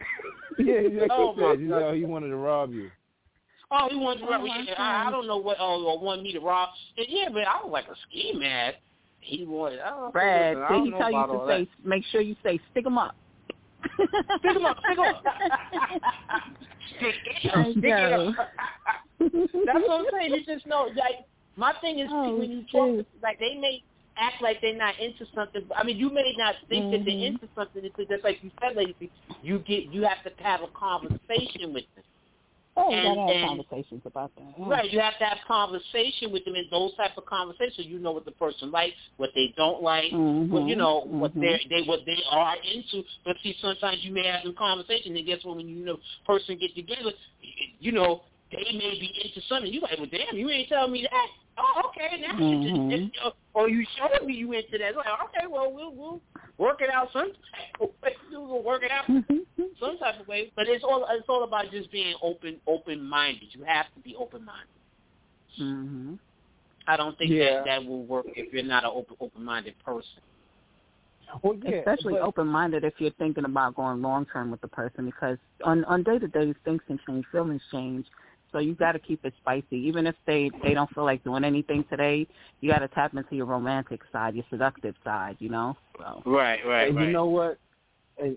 [SPEAKER 3] Yeah, like he wanted to rob you.
[SPEAKER 2] Oh, he wanted to rob me. I don't know what. Or wanted me to rob. And yeah, but I was like a ski man. He wanted.
[SPEAKER 1] Brad, did he tell you to say? Make sure you say, stick 'em up.
[SPEAKER 2] Stick 'em up. Stick 'em up. Stick it up. That's what I'm saying. You just know, like, my thing is when you talk, like, they may act like they're not into something. I mean, you may not think that they're into something because, just like you said, lady, you have to have a conversation with them.
[SPEAKER 1] Oh, you gotta have conversations about that. Yeah.
[SPEAKER 2] Right, you have to have conversation with them, and those type of conversations, you know what the person likes, what they don't like, what what they are into. But see, sometimes you may have some conversation, and guess what? When person get together, they may be into something. You like, well, damn, you ain't telling me that. Oh, okay, now you just or you showed me you into that. Like, okay, well, we'll work it out some type of way. We'll work it out some type of way. But it's all about just being open-minded. You have to be open-minded.
[SPEAKER 1] Mm-hmm.
[SPEAKER 2] I don't think that will work if you're not an open-minded person.
[SPEAKER 3] Well,
[SPEAKER 1] especially open-minded if you're thinking about going long-term with the person, because on day-to-day things can change, feelings change. So you got to keep it spicy. Even if they don't feel like doing anything today, you got to tap into your romantic side, your seductive side, So.
[SPEAKER 2] Right.
[SPEAKER 3] And you know what? I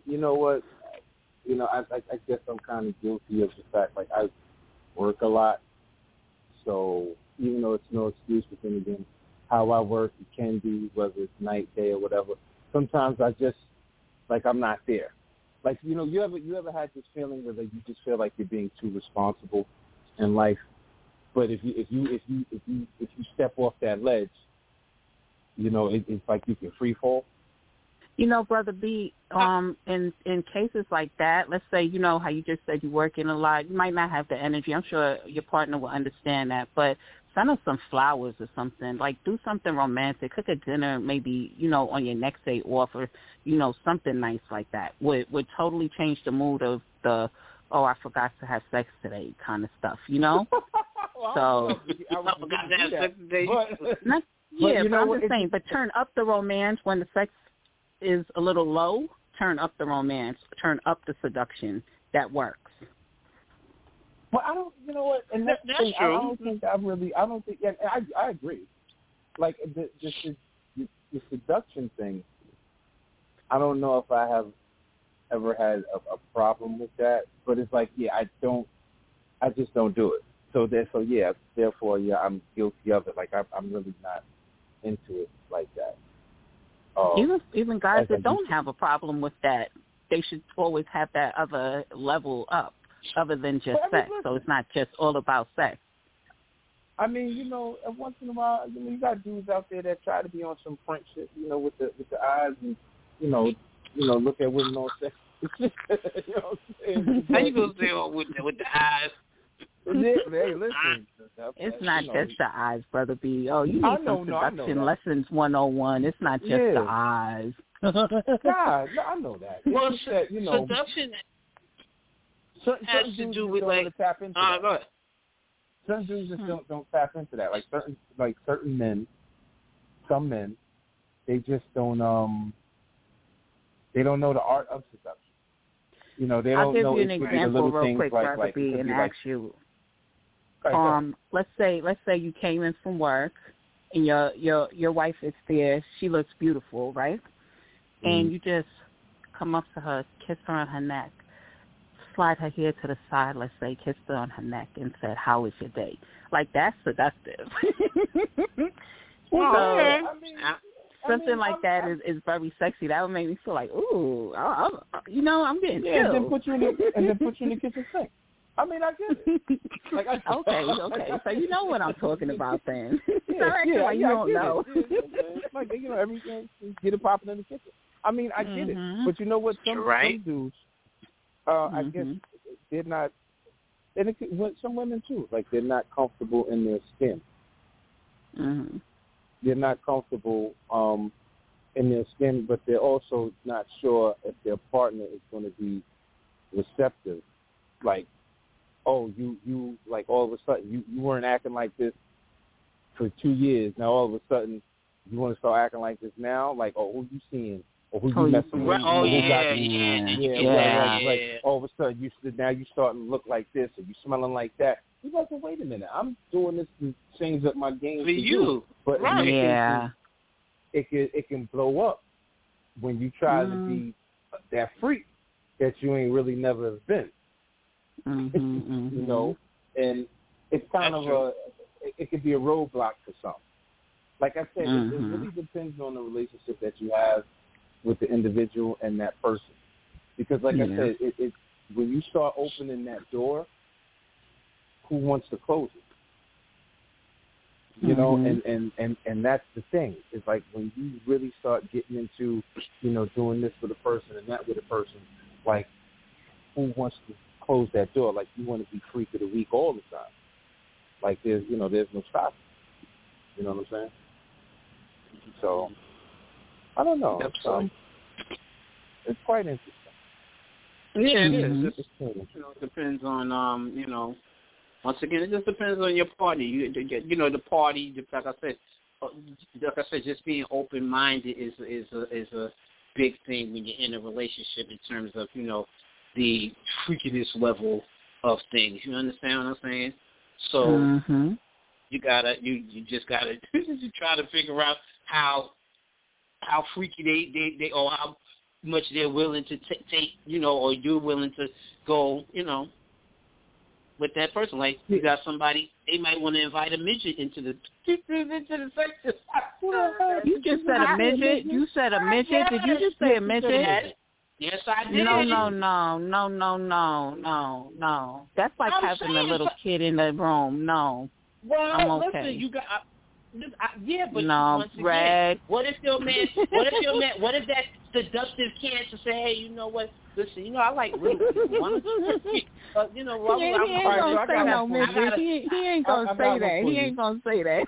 [SPEAKER 3] guess I'm kind of guilty of the fact, like, I work a lot. So even though it's no excuse, but then again, how I work, it can be, whether it's night, day, or whatever. Sometimes I just, like, I'm not there. Like, you ever had this feeling where you just feel like you're being too responsible in life, but if you step off that ledge, it's like you can free fall.
[SPEAKER 1] Brother B, in cases like that, let's say, how you just said you're working a lot, you might not have the energy. I'm sure your partner will understand that, but send us some flowers or something. Like, do something romantic. Cook a dinner, maybe, on your next day off, or, something nice like that would totally change the mood of the, oh, I forgot to have sex today kind of stuff,
[SPEAKER 2] Well,
[SPEAKER 1] So,
[SPEAKER 2] I forgot to have sex today.
[SPEAKER 1] I'm just saying, but turn up the romance when the sex is a little low. Turn up the romance. Turn up the seduction. That works.
[SPEAKER 3] Well, I don't, and that's
[SPEAKER 2] true.
[SPEAKER 3] I don't think, I agree. Like, the seduction thing, I don't know if I have ever had a problem with that, but it's like, I just don't do it. Therefore, I'm guilty of it. Like, I'm really not into it like that.
[SPEAKER 1] Even guys that don't have a problem with that, they should always have that other level up, other than just sex. Listen, so it's not just all about sex.
[SPEAKER 3] I mean, once in a while, you got dudes out there that try to be on some French shit, with the eyes and, look at women on sex. You know what I'm saying?
[SPEAKER 2] How you gonna say with the eyes?
[SPEAKER 3] Hey, listen.
[SPEAKER 1] It's not just the eyes, Brother B. Oh, you need some seduction lessons 101. It's not just the eyes.
[SPEAKER 3] God, I know that.
[SPEAKER 2] Well,
[SPEAKER 3] that,
[SPEAKER 2] seduction
[SPEAKER 3] has
[SPEAKER 2] to do with, like,
[SPEAKER 3] tap into that.
[SPEAKER 2] Go ahead.
[SPEAKER 3] Certain dudes just don't tap into that. Like certain men, some men, they just don't. They don't know the art of seduction. They don't know.
[SPEAKER 1] I'll give you an example real quick,
[SPEAKER 3] Brother
[SPEAKER 1] B, and ask you.
[SPEAKER 3] Right,
[SPEAKER 1] let's say you came in from work, and your wife is there. She looks beautiful, right? Mm-hmm. And you just come up to her, kiss her on her neck, slide her hair to the side, let's say, kissed her on her neck, and said, "How was your day?" Like, that's seductive. Something like that is very sexy. That would make me feel like, ooh, I'm getting chills.
[SPEAKER 3] And then put you in the kitchen sink. I mean, I get it. Like,
[SPEAKER 1] okay. So you know what I'm talking about then. You don't know.
[SPEAKER 3] It's like, everything, get it popping in the kitchen. I mean, I get it. But you know what? Some dudes, I guess they're not, and some women too, like, they're not comfortable in their skin.
[SPEAKER 1] Mm-hmm.
[SPEAKER 3] They're not comfortable in their skin, but they're also not sure if their partner is going to be receptive. Like, oh, you like, all of a sudden you weren't acting like this for 2 years. Now all of a sudden you want to start acting like this now. Like, oh, who you seeing or who you messing with.
[SPEAKER 2] Oh, yeah.
[SPEAKER 3] Like, all of a sudden, now you starting to look like this, or you smelling like that. You like, well, wait a minute, I'm doing this to change up my game
[SPEAKER 2] for you.
[SPEAKER 3] But
[SPEAKER 2] right.
[SPEAKER 3] It can blow up when you try to be that freak that you ain't really never have been. You know, and it's kind of it could be a roadblock for some. Like I said, it really depends on the relationship that you have with the individual and that person. Because like I said, it when you start opening that door, who wants to close it? You know, and that's the thing. It's like when you really start getting into, you know, doing this for the person and that with the person, like who wants to close that door? Like you want to be freak of the week all the time. Like there's no stopping. You know what I'm saying? So I don't know. It's quite interesting.
[SPEAKER 2] Yeah, it is. It depends on you know. Once again, it just depends on your party. You know, the party. Like I said, just being open-minded is a big thing when you're in a relationship in terms of, you know, the freakiness level of things. You understand what I'm saying? So you just gotta try to figure out how freaky they or how much they're willing to take, you know, or you're willing to go, you know, with that person. Like you got somebody, they might want to invite a midget into the section.
[SPEAKER 1] You just said a midget. You said a midget. Did you just say a midget?
[SPEAKER 2] Yes, I did.
[SPEAKER 1] No. That's like having a little kid in the room. No.
[SPEAKER 2] Well,
[SPEAKER 1] I'm okay.
[SPEAKER 2] Listen, you got. But
[SPEAKER 1] no,
[SPEAKER 2] once again,
[SPEAKER 1] Red.
[SPEAKER 2] What if that seductive cancer say, hey, you know what? Listen, you know, I like really one, you know,
[SPEAKER 1] he ain't gonna say no midget. He ain't gonna say that. He ain't gonna say that.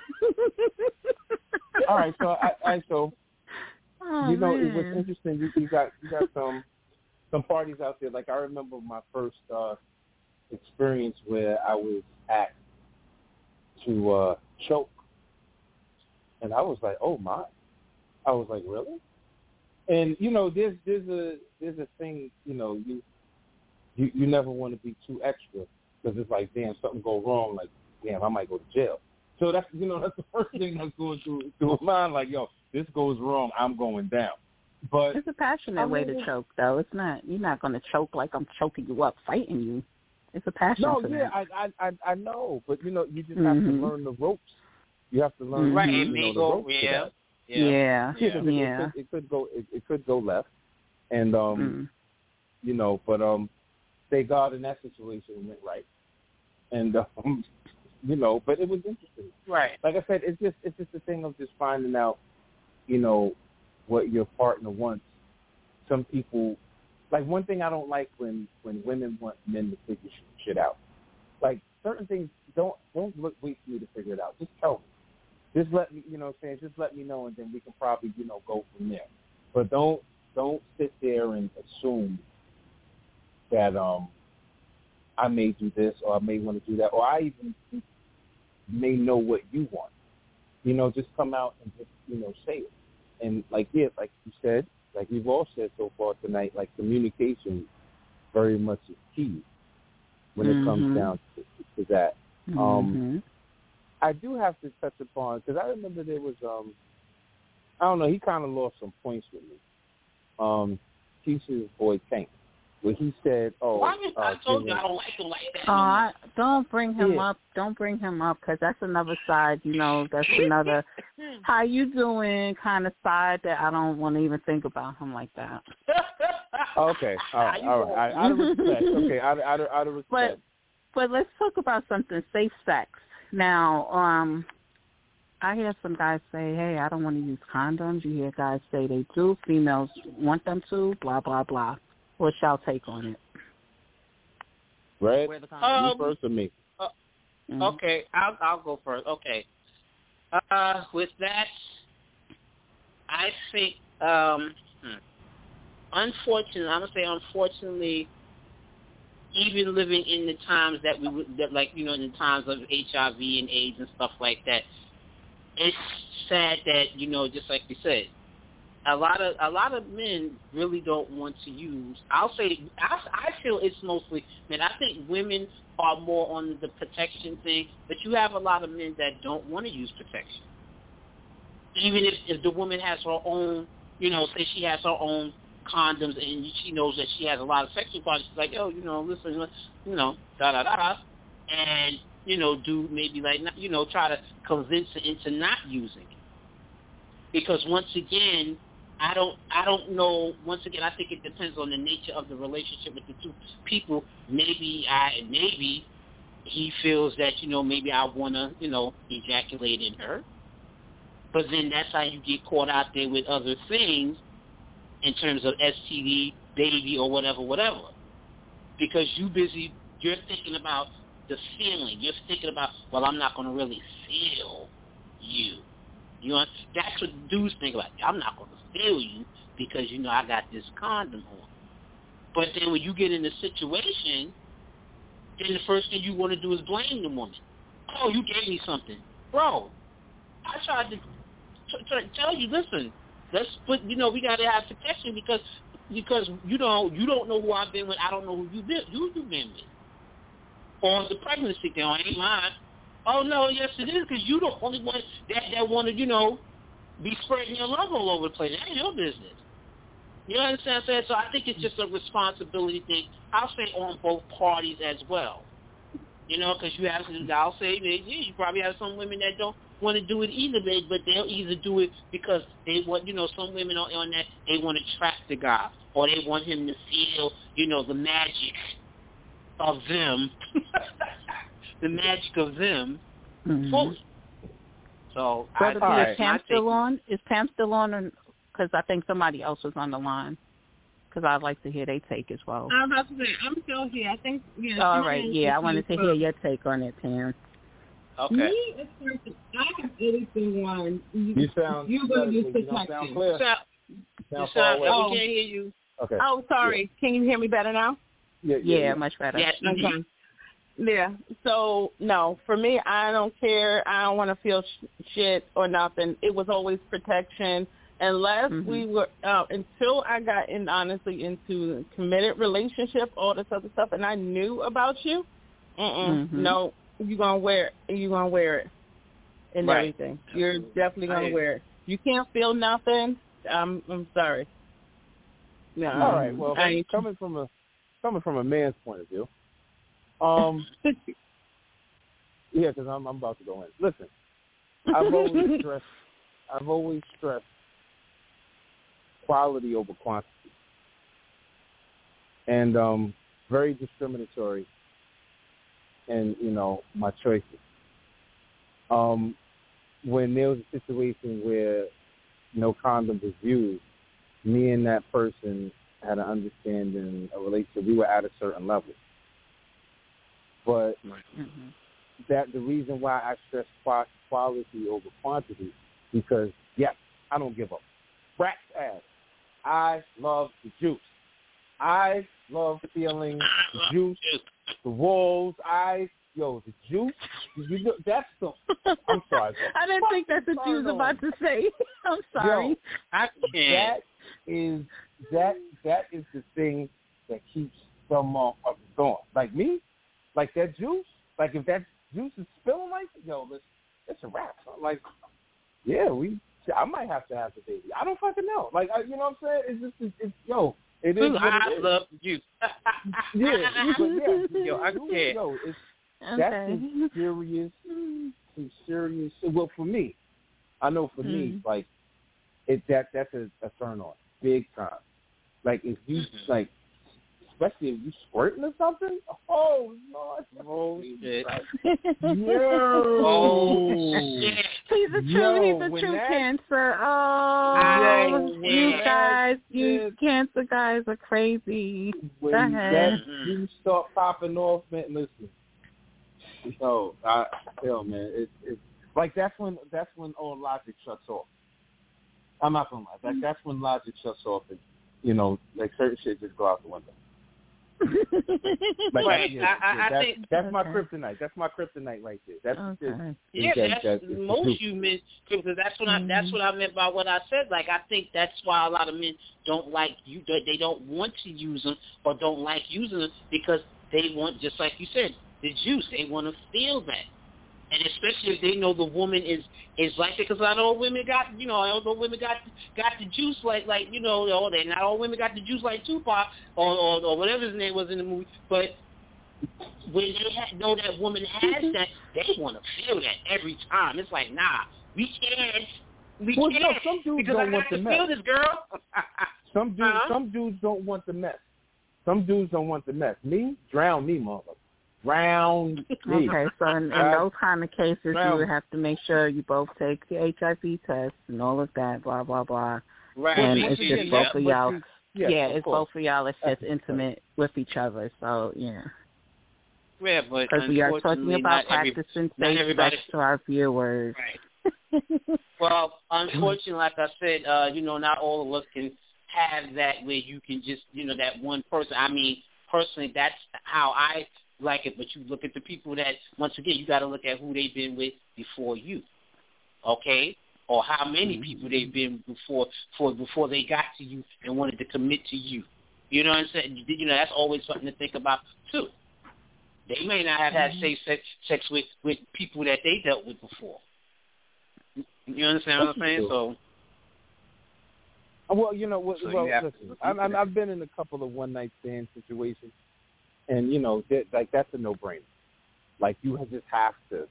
[SPEAKER 3] All right, so you know, it was interesting. You got some parties out there. Like I remember my first experience where I was asked to choke. And I was like, oh my! I was like, really? And you know, there's a thing. You know, you never want to be too extra because it's like, damn, something go wrong. Like, damn, I might go to jail. So that's the first thing that's going through my mind. Like, yo, this goes wrong, I'm going down. But
[SPEAKER 1] it's a passionate way to choke, though. It's not. You're not going to choke like I'm choking you up, fighting you. It's a passion.
[SPEAKER 3] No,
[SPEAKER 1] for
[SPEAKER 3] yeah,
[SPEAKER 1] that.
[SPEAKER 3] I know, but you know, you just have to learn the ropes. You have to learn, the ropes.
[SPEAKER 1] Yeah.
[SPEAKER 3] It could go left, and you know, but thank God in that situation it went right, and you know, but it was interesting.
[SPEAKER 2] Right.
[SPEAKER 3] Like I said, it's just a thing of just finding out, you know, what your partner wants. Some people, like one thing I don't like when women want men to figure shit out. Like certain things, don't wait for me to figure it out. Just tell me. Just let me, you know what I'm saying, just let me know, and then we can probably, you know, go from there. But don't sit there and assume that I may do this or I may want to do that or I even may know what you want. You know, just come out and just, you know, say it. And like you said, like we've all said so far tonight, like communication very much is key when it comes down to that. I do have to touch upon, because I remember there was, I don't know, he kind of lost some points with me. Keisha's boy Tank, where he said,
[SPEAKER 2] I told you I don't like him like that.
[SPEAKER 1] Don't bring him up. Don't bring him up, because that's another side, you know, that's another how you doing kind of side that I don't want to even think about him like that.
[SPEAKER 3] Okay, all right. Out of respect. Okay, out of respect.
[SPEAKER 1] But let's talk about something, safe sex. Now, I hear some guys say, hey, I don't want to use condoms. You hear guys say they do. Females want them to, blah, blah, blah. What's y'all take on it?
[SPEAKER 3] Red, you first or me?
[SPEAKER 2] Okay, I'll go first. Okay. With that, I think, unfortunately, even living in the times that like, you know, in the times of HIV and AIDS and stuff like that, it's sad that, you know, just like you said, a lot of men really don't want to use. I feel it's mostly men. I think women are more on the protection thing, but you have a lot of men that don't want to use protection. Even if the woman has her own, say she has her own condoms and she knows that she has a lot of sexual partners, she's like, oh, listen, da-da-da, and, do maybe like, try to convince her into not using it. Because once again, I don't know. Once again, I think it depends on the nature of the relationship with the two people. Maybe he feels that, maybe I want to, ejaculate in her. But then that's how you get caught out there with other things in terms of STD, baby, or whatever. Because you're thinking about the feeling. You're thinking about, well, I'm not going to really feel you. That's what dudes think about. I'm not going to feel you because, I got this condom on. But then when you get in a situation, then the first thing you want to do is blame the woman. Oh, you gave me something. Bro, I tried to tell you, listen, let's put, we got to have protection because you don't know who I've been with. I don't know who you've been with. Or the pregnancy thing, ain't mine. Oh, no, yes, it is, because you're the only one that want to, be spreading your love all over the place. That ain't your business. You understand what I'm saying? So I think it's just a responsibility thing. I'll say on both parties as well. Because I'll say, you probably have some women that don't want to do it either, but they'll either do it because they want, some women are on that, they want to trap the guy, or they want him to feel, the magic of them. The magic of them fully. So,
[SPEAKER 1] Brother B, is Pam still on? Is Pam still on? Because I think somebody else was on the line. Because I'd like to hear their take as well.
[SPEAKER 5] I'm about to say, I'm still here. I think,
[SPEAKER 1] All right, I wanted to hear your take on it, Pam.
[SPEAKER 2] Okay.
[SPEAKER 5] Me, I have anything on.
[SPEAKER 3] You sound.
[SPEAKER 5] You're going to use protection.
[SPEAKER 3] You sound clear.
[SPEAKER 2] You sound like we can't hear you.
[SPEAKER 3] Okay.
[SPEAKER 5] Oh, sorry. Yeah. Can you hear me better now?
[SPEAKER 3] Yeah,
[SPEAKER 1] much better.
[SPEAKER 2] Yes.
[SPEAKER 5] Okay. Yeah. So, no, for me, I don't care. I don't want to feel shit or nothing. It was always protection. Unless we were, until I got honestly into a committed relationship, all this other stuff, and I knew about you, no, you're going to wear it and everything. You're definitely going to wear it. You can't feel nothing. I'm sorry. No.
[SPEAKER 3] All right. Well, coming from a man's point of view, yeah, because I'm about to go in. Listen, I've always stressed quality over quantity, and very discriminatory in my choices. When there was a situation where no condom was used, me and that person had an understanding, a relationship. We were at a certain level, but that the reason why I stress quality over quantity, because yes, I don't give up. Rat's ass. I love the juice. I love feeling the juice, the rolls. The juice. That's the. I'm sorry.
[SPEAKER 1] I didn't think that's what you was about to say. I'm sorry.
[SPEAKER 3] That is the thing that keeps some up going. Like me, like that juice. Like if that juice is spilling like it's a wrap. So I'm like, yeah, I might have to have the baby. I don't fucking know. Like, you know what I'm saying? It is what it is.
[SPEAKER 2] I love you.
[SPEAKER 3] Yeah, I
[SPEAKER 2] can't.
[SPEAKER 3] That's some serious. Well, for me, I know for me, like, that's a turn on, big time. Like, if you like, especially if you squirting or something. Oh Lord! Oh shit!
[SPEAKER 1] He's a true cancer. Oh, you guys, you cancer guys are crazy.
[SPEAKER 3] When
[SPEAKER 1] Go ahead.
[SPEAKER 3] That you start popping off, man. Listen. So, man, it's like that's when all logic shuts off. I'm not gonna lie. That's when logic shuts off, and like certain shit just go out the window.
[SPEAKER 2] Right.
[SPEAKER 3] I
[SPEAKER 2] think
[SPEAKER 3] that's my kryptonite. That's my kryptonite right there. That's
[SPEAKER 2] that's most you men, because that's what I meant by what I said. Like, I think that's why a lot of men don't like you. They don't want to use them or don't like using them because they want, just like you said, the juice. They want to feel that. And especially if they know the woman is like that, because not all women got, all women got the juice like they not all women got the juice like Tupac or whatever his name was in the movie. But when they know that woman has that, they want to feel that every time. It's like, nah, we can't.
[SPEAKER 3] No, some dudes
[SPEAKER 2] because
[SPEAKER 3] don't
[SPEAKER 2] I
[SPEAKER 3] want the mess.
[SPEAKER 2] feel this girl.
[SPEAKER 3] Some dudes don't want the mess. Some dudes don't want the mess. Me, drown me, mother. Round me.
[SPEAKER 1] Okay, so in those kind of cases, you would have to make sure you both take the HIV test and all of that, blah, blah, blah.
[SPEAKER 2] Right.
[SPEAKER 1] And it's just both of y'all.
[SPEAKER 3] It's
[SPEAKER 1] both of y'all. It's just intimate with each other. So, yeah.
[SPEAKER 2] Yeah, but
[SPEAKER 1] because we are talking about practicing safe sex to our viewers.
[SPEAKER 2] Right. Well, unfortunately, like I said, not all of us can have that where you can just, that one person. I mean, personally, that's how I like it, but you look at the people that, once again, you got to look at who they've been with before you, okay, or how many people they've been before they got to you and wanted to commit to you. You know what I'm saying? That's always something to think about too. They may not have had safe sex with people that they dealt with before. You understand what I'm saying? So.
[SPEAKER 3] Well, listen, I've been in a couple of one-night stand situations. And, that's a no-brainer. Like, you just have to,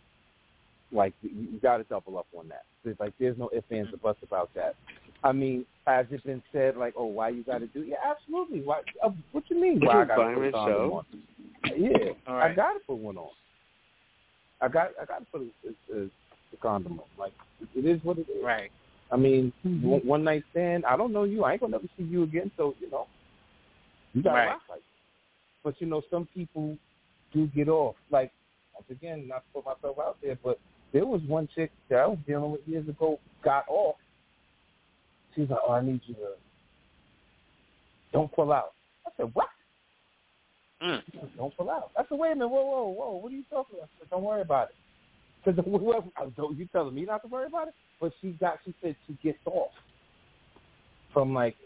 [SPEAKER 3] you got to double up on that. There's no ifs, ands, or buts about that. I mean, has it been said, why you got to do it? Yeah, absolutely. Why? What you mean, why I got to put a condom on? Yeah, right. I got to put one on. I got to put a condom on. It is what it is.
[SPEAKER 2] Right.
[SPEAKER 3] I mean, one-night stand, I don't know you. I ain't going to never see you again, so, you got to rock like that. But, some people do get off. Once again, not to put myself out there, but there was one chick that I was dealing with years ago, got off. She's like, I need you to, don't pull out. I said, what? Don't pull out. I said, wait a minute, whoa, what are you talking about? I said, don't worry about it. Because you telling me not to worry about it? But she said she gets off from that.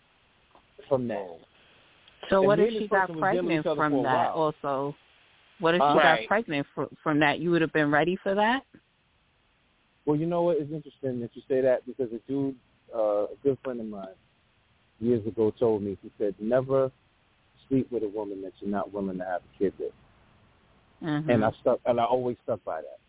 [SPEAKER 1] So what if she got pregnant from that also? What if she got pregnant from that? You would have been ready for that?
[SPEAKER 3] Well, you know what? It's interesting that you say that because a dude, a good friend of mine, years ago told me, he said, never sleep with a woman that you're not willing to have a kid with. And I always stuck by that.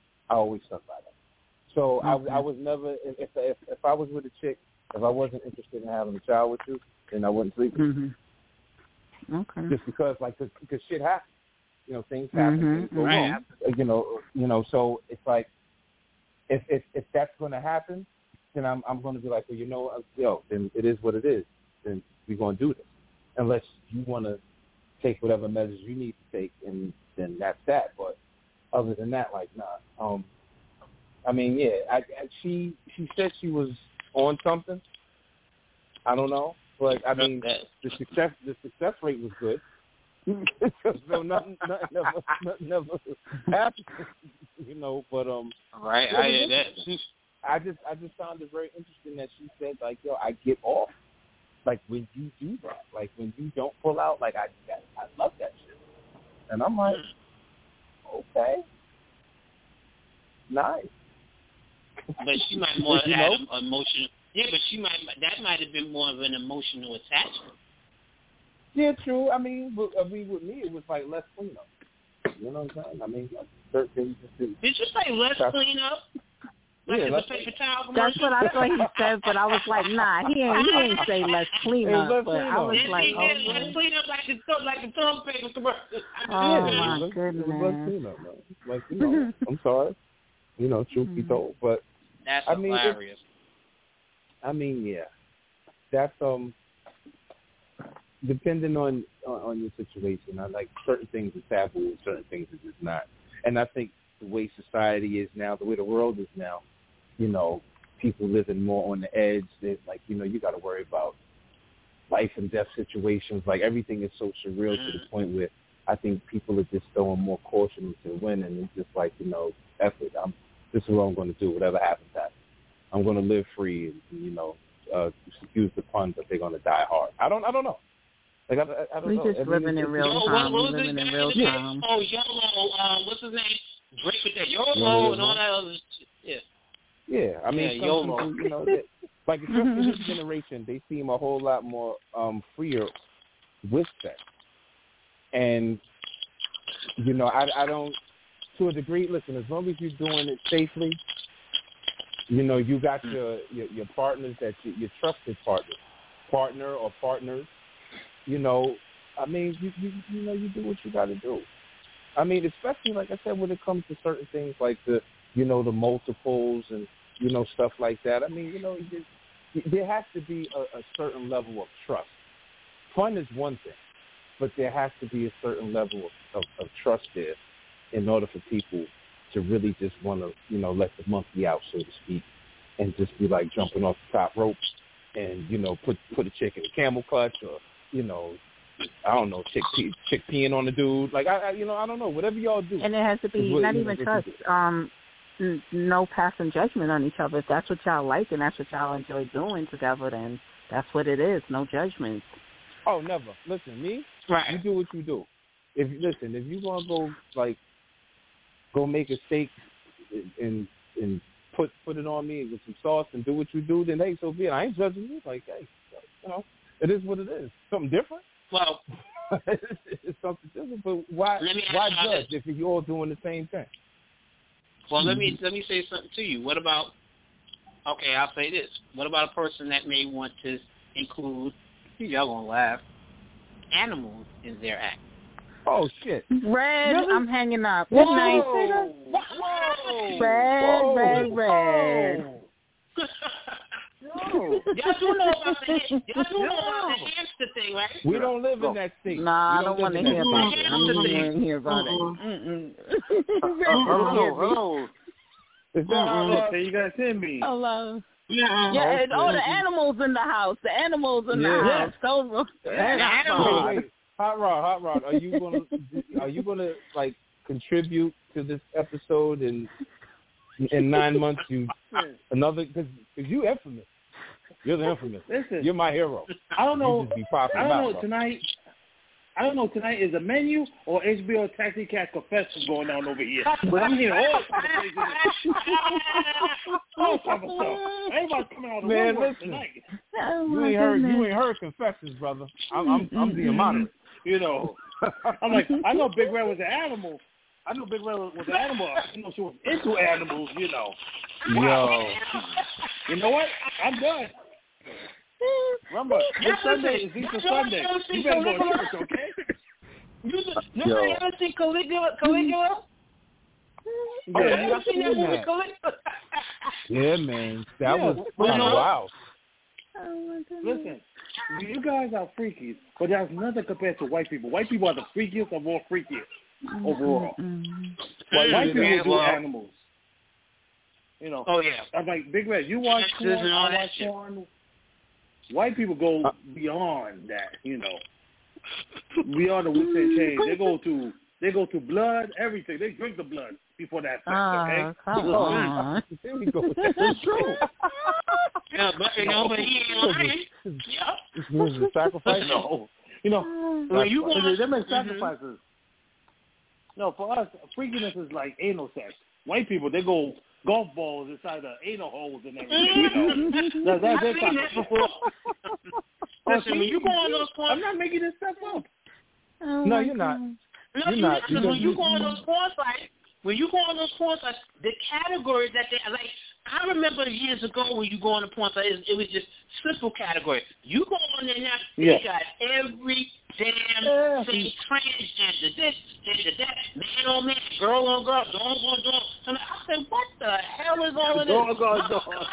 [SPEAKER 3] So I was never, if I was with a chick, if I wasn't interested in having a child with you, then I wouldn't sleep with you.
[SPEAKER 1] Okay.
[SPEAKER 3] Just because, because shit happens. Things happen. Things go wrong. So it's like, if that's going to happen, then I'm going to be like, well, then it is what it is. Then we're going to do this. Unless you want to take whatever measures you need to take, and then that's that. But other than that, nah. I mean, yeah, she said she was on something. I don't know. But I mean, the success rate was good. So nothing never happened, But
[SPEAKER 2] right, I hear that.
[SPEAKER 3] I just found it very interesting that she said I get off when you do that, when you don't pull out, I love that shit, and I'm like, okay, nice.
[SPEAKER 2] But she might more have emotional. Yeah, but that might have been more of an emotional attachment.
[SPEAKER 3] Yeah, true. I mean, with me, it was less cleanup. You know what I'm saying? I mean, certain things just do.
[SPEAKER 2] Did you say less cleanup? The paper towel commercial?
[SPEAKER 1] That's what I thought he said, but I was like, nah, he ain't say less cleanup. But I was like,
[SPEAKER 2] less cleanup like the toilet paper commercial.
[SPEAKER 1] Oh my goodness.
[SPEAKER 3] Less cleanup, I'm sorry. Truth be told, but
[SPEAKER 2] that's hilarious.
[SPEAKER 3] Yeah, that's depending on your situation. I like certain things are taboo and certain things are just not. And I think the way society is now, the way the world is now, people living more on the edge. That you got to worry about life and death situations. Like, everything is so surreal to the point where I think people are just throwing more caution into the wind, and it's just like, F it. This is what I'm going to do. Whatever happens, happens. I'm going to live free, and excuse the pun, but they're going to die hard. I don't know. Like, I don't know.
[SPEAKER 1] We just living in real time. We're living in real time.
[SPEAKER 2] Oh, YOLO. What's his name? Drake with that YOLO and all that other shit.
[SPEAKER 3] Yeah. I mean, some people, like, especially this generation, they seem a whole lot more freer with sex. And, I don't, to a degree, listen, as long as you're doing it safely, you got your partners, that your trusted partner or partners, I mean, you do what you got to do. I mean, especially, like I said, when it comes to certain things like the multiples and, stuff like that. I mean, there has to be a certain level of trust. Fun is one thing, but there has to be a certain level of trust there in order for people to really just want to, let the monkey out, so to speak, and just be like jumping off the top rope and, put a chick in a camel clutch, or, I don't know, chick peeing on the dude. Like, I don't know, whatever y'all do.
[SPEAKER 1] And it has to be not even trust, no passing judgment on each other. If that's what y'all like and that's what y'all enjoy doing together, then that's what it is. No judgment.
[SPEAKER 3] Oh, never. Listen, me?
[SPEAKER 2] Right.
[SPEAKER 3] You do what you do. If you want to go make a steak and put it on me with some sauce and do what you do, then hey, so be it. I ain't judging you. Like, hey, it is what it is. Something different.
[SPEAKER 2] Well,
[SPEAKER 3] it's something different. But why judge if you're all doing the same thing?
[SPEAKER 2] Well, let me say something to you. What about? Okay, I'll say this. What about a person that may want to include? Y'all gonna laugh. Animals in their act.
[SPEAKER 3] Oh shit!
[SPEAKER 1] Red,
[SPEAKER 3] really?
[SPEAKER 1] I'm hanging up. Good night.
[SPEAKER 2] Whoa!
[SPEAKER 1] Red.
[SPEAKER 2] Y'all do know about the hamster thing, right?
[SPEAKER 3] We don't live in that state.
[SPEAKER 1] Nah, I don't want to hear about it. I'm not going to hear about it.
[SPEAKER 6] Hello.
[SPEAKER 3] Is that
[SPEAKER 6] okay, you guys hear me?
[SPEAKER 1] Hello. Yeah, and all the animals in the house. The animals in the house. So,
[SPEAKER 3] Wait. Hot Rod. Are you gonna like contribute to this episode in 9 months? Because you infamous. You're the infamous.
[SPEAKER 6] Listen,
[SPEAKER 3] you're my hero.
[SPEAKER 6] I don't know.
[SPEAKER 3] Tonight.
[SPEAKER 6] I don't know tonight is a menu or HBO Taxi Cab Confessions going on over here. But I'm hearing all type of stuff. Everybody's coming out of the woodwork tonight.
[SPEAKER 3] You ain't heard Confessions, brother. I'm being moderate.
[SPEAKER 6] I'm like, I know Big Red was an animal. I know she was into animals, Wow. You know what? I'm done. Remember, this Sunday is Easter Sunday. You better go to church, okay?
[SPEAKER 2] You ever see Caligula?
[SPEAKER 3] Yeah,
[SPEAKER 2] you seen that movie Caligula?
[SPEAKER 3] Yeah, man. That was wow.
[SPEAKER 6] Listen, you guys are freaky, but that's nothing compared to white people. White people are the freakiest of all freakiest overall. But white people do animals.
[SPEAKER 2] Oh, yeah.
[SPEAKER 6] I'm like, Big Red, you watch porn, I watch porn. White people go beyond that, Beyond the whips and chains. They go to blood, everything. They drink the blood before that sex, okay?
[SPEAKER 1] Come on.
[SPEAKER 3] There we go. That's true.
[SPEAKER 2] Yeah, but he ain't lying.
[SPEAKER 3] This is a sacrifice?
[SPEAKER 6] No. They make sacrifices. No, for us, freakiness is like anal sex. White people, they go golf balls inside the anal holes and everything. That's their kind of
[SPEAKER 2] Listen, when you go on those porn,
[SPEAKER 6] I'm not making this stuff up.
[SPEAKER 3] No, you're not.
[SPEAKER 2] You're not. When you go on those porn sites, the categories that they like. I remember years ago when you go on the porn site, it was just simple category. You go on there now, they got every damn thing, transgender, this, that, man on man, girl on girl, dog on dog. And I said, what the hell is all of this?
[SPEAKER 6] Dog on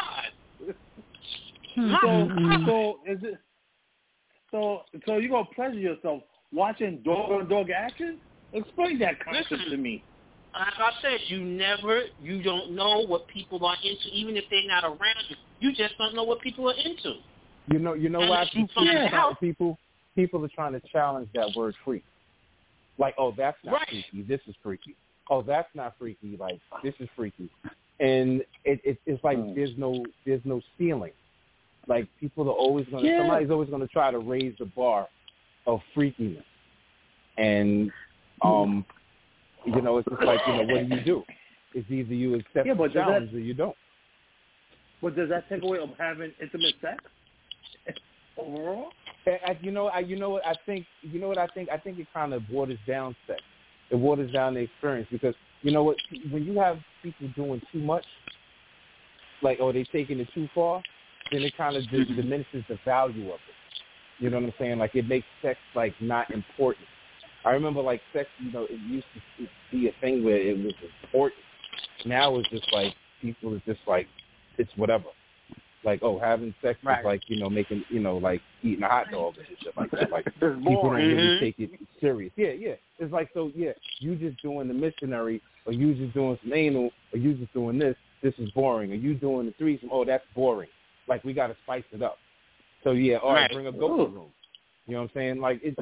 [SPEAKER 6] dog. So is it? So you gonna pleasure yourself watching dog on dog action? Explain that concept to me.
[SPEAKER 2] Like I said, you don't know what people are into, even if they're not around you. You just don't know what people are into.
[SPEAKER 3] You know why people are trying to challenge that word freak. Like, oh, that's not freaky. This is freaky. Oh, that's not freaky. Like, this is freaky. And it's like there's no ceiling. Like, people are always going to, somebody's always going to try to raise the bar of freakiness. And, you know, it's just like, you know, what do? It's either you accept the challenge or you don't.
[SPEAKER 6] But does that take away of having intimate sex overall?
[SPEAKER 3] I think it kind of waters down sex. It waters down the experience because, you know what, when you have people doing too much, like, or they taking it too far, then it kind of diminishes the value of it. You know what I'm saying? Like, it makes sex, like, not important. I remember, like, sex, you know, it used to be a thing where it was important. Now it's just, like, people are just, like, it's whatever. Like, oh, having sex is like, you know, making, you know, like eating a hot dog and shit like that. Like, people don't really take it serious. Yeah. It's like, so, yeah, you just doing the missionary, or you just doing some anal, or you just doing this is boring. Or you doing the threesome, oh, that's boring. Like, we got to spice it up. So, yeah, all right, bring a goat room. You know what I'm saying? Like, it's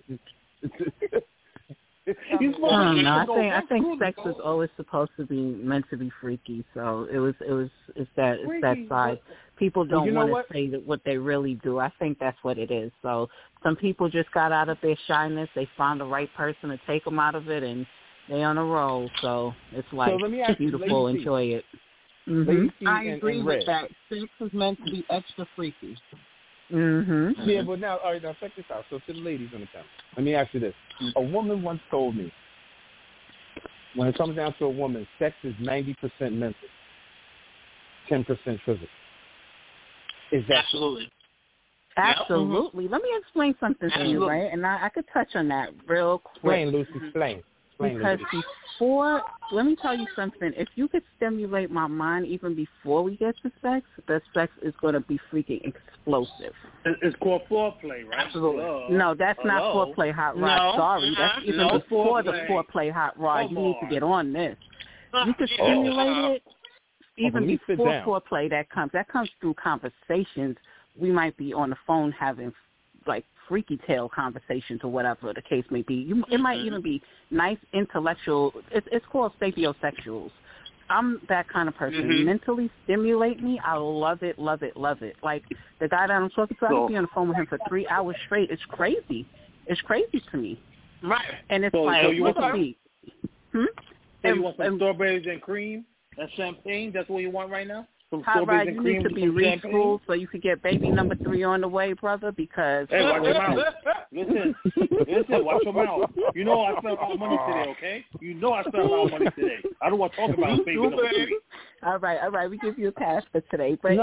[SPEAKER 1] I think sex was always supposed to be meant to be freaky. So it's that side. People don't want to say that what they really do. I think that's what it is. So some people just got out of their shyness. They found the right person to take them out of it, and they on a roll. So it's like beautiful. Enjoy it.
[SPEAKER 7] Mm-hmm. I agree with that. Sex is meant to be extra freaky.
[SPEAKER 1] Mm-hmm.
[SPEAKER 3] Yeah, but now, all right, now check this out. So to the ladies in the panel, let me ask you this. A woman once told me, when it comes down to a woman, sex is 90% mental, 10% physical. Is that
[SPEAKER 2] absolutely?
[SPEAKER 1] Absolutely. Let me explain something to you, right? And I could touch on that real quick.
[SPEAKER 3] Explain, Lucy, explain.
[SPEAKER 1] Because before, let me tell you something. If you could stimulate my mind even before we get to sex, the sex is going to be freaking explosive.
[SPEAKER 6] It's called foreplay, right?
[SPEAKER 1] Absolutely. No, that's not foreplay, hot rod. No. Sorry, that's even before the foreplay, hot rod. You need to get on this. You could stimulate it even before foreplay. That comes through conversations. We might be on the phone having like freaky tale conversations or whatever the case may be. It might even be nice intellectual. It's called sapiosexuals. I'm that kind of person. Mentally stimulate me. I love it, love it, love it. Like the guy that I'm talking to, I could be on the phone with him for 3 hours straight. It's crazy. It's crazy to me.
[SPEAKER 2] Right.
[SPEAKER 1] And it's like, it's deep.
[SPEAKER 6] So you want some strawberries and cream and champagne? That's what you want right now?
[SPEAKER 1] Hot rod, you need to be reschooled so you could get baby number 3 on the way, brother, because...
[SPEAKER 6] Hey, watch your mouth. Listen, watch your mouth. You know I spent our money today, okay? You know I spent our money today. I don't want to talk about baby number 3.
[SPEAKER 1] All right, we give you a pass for today. But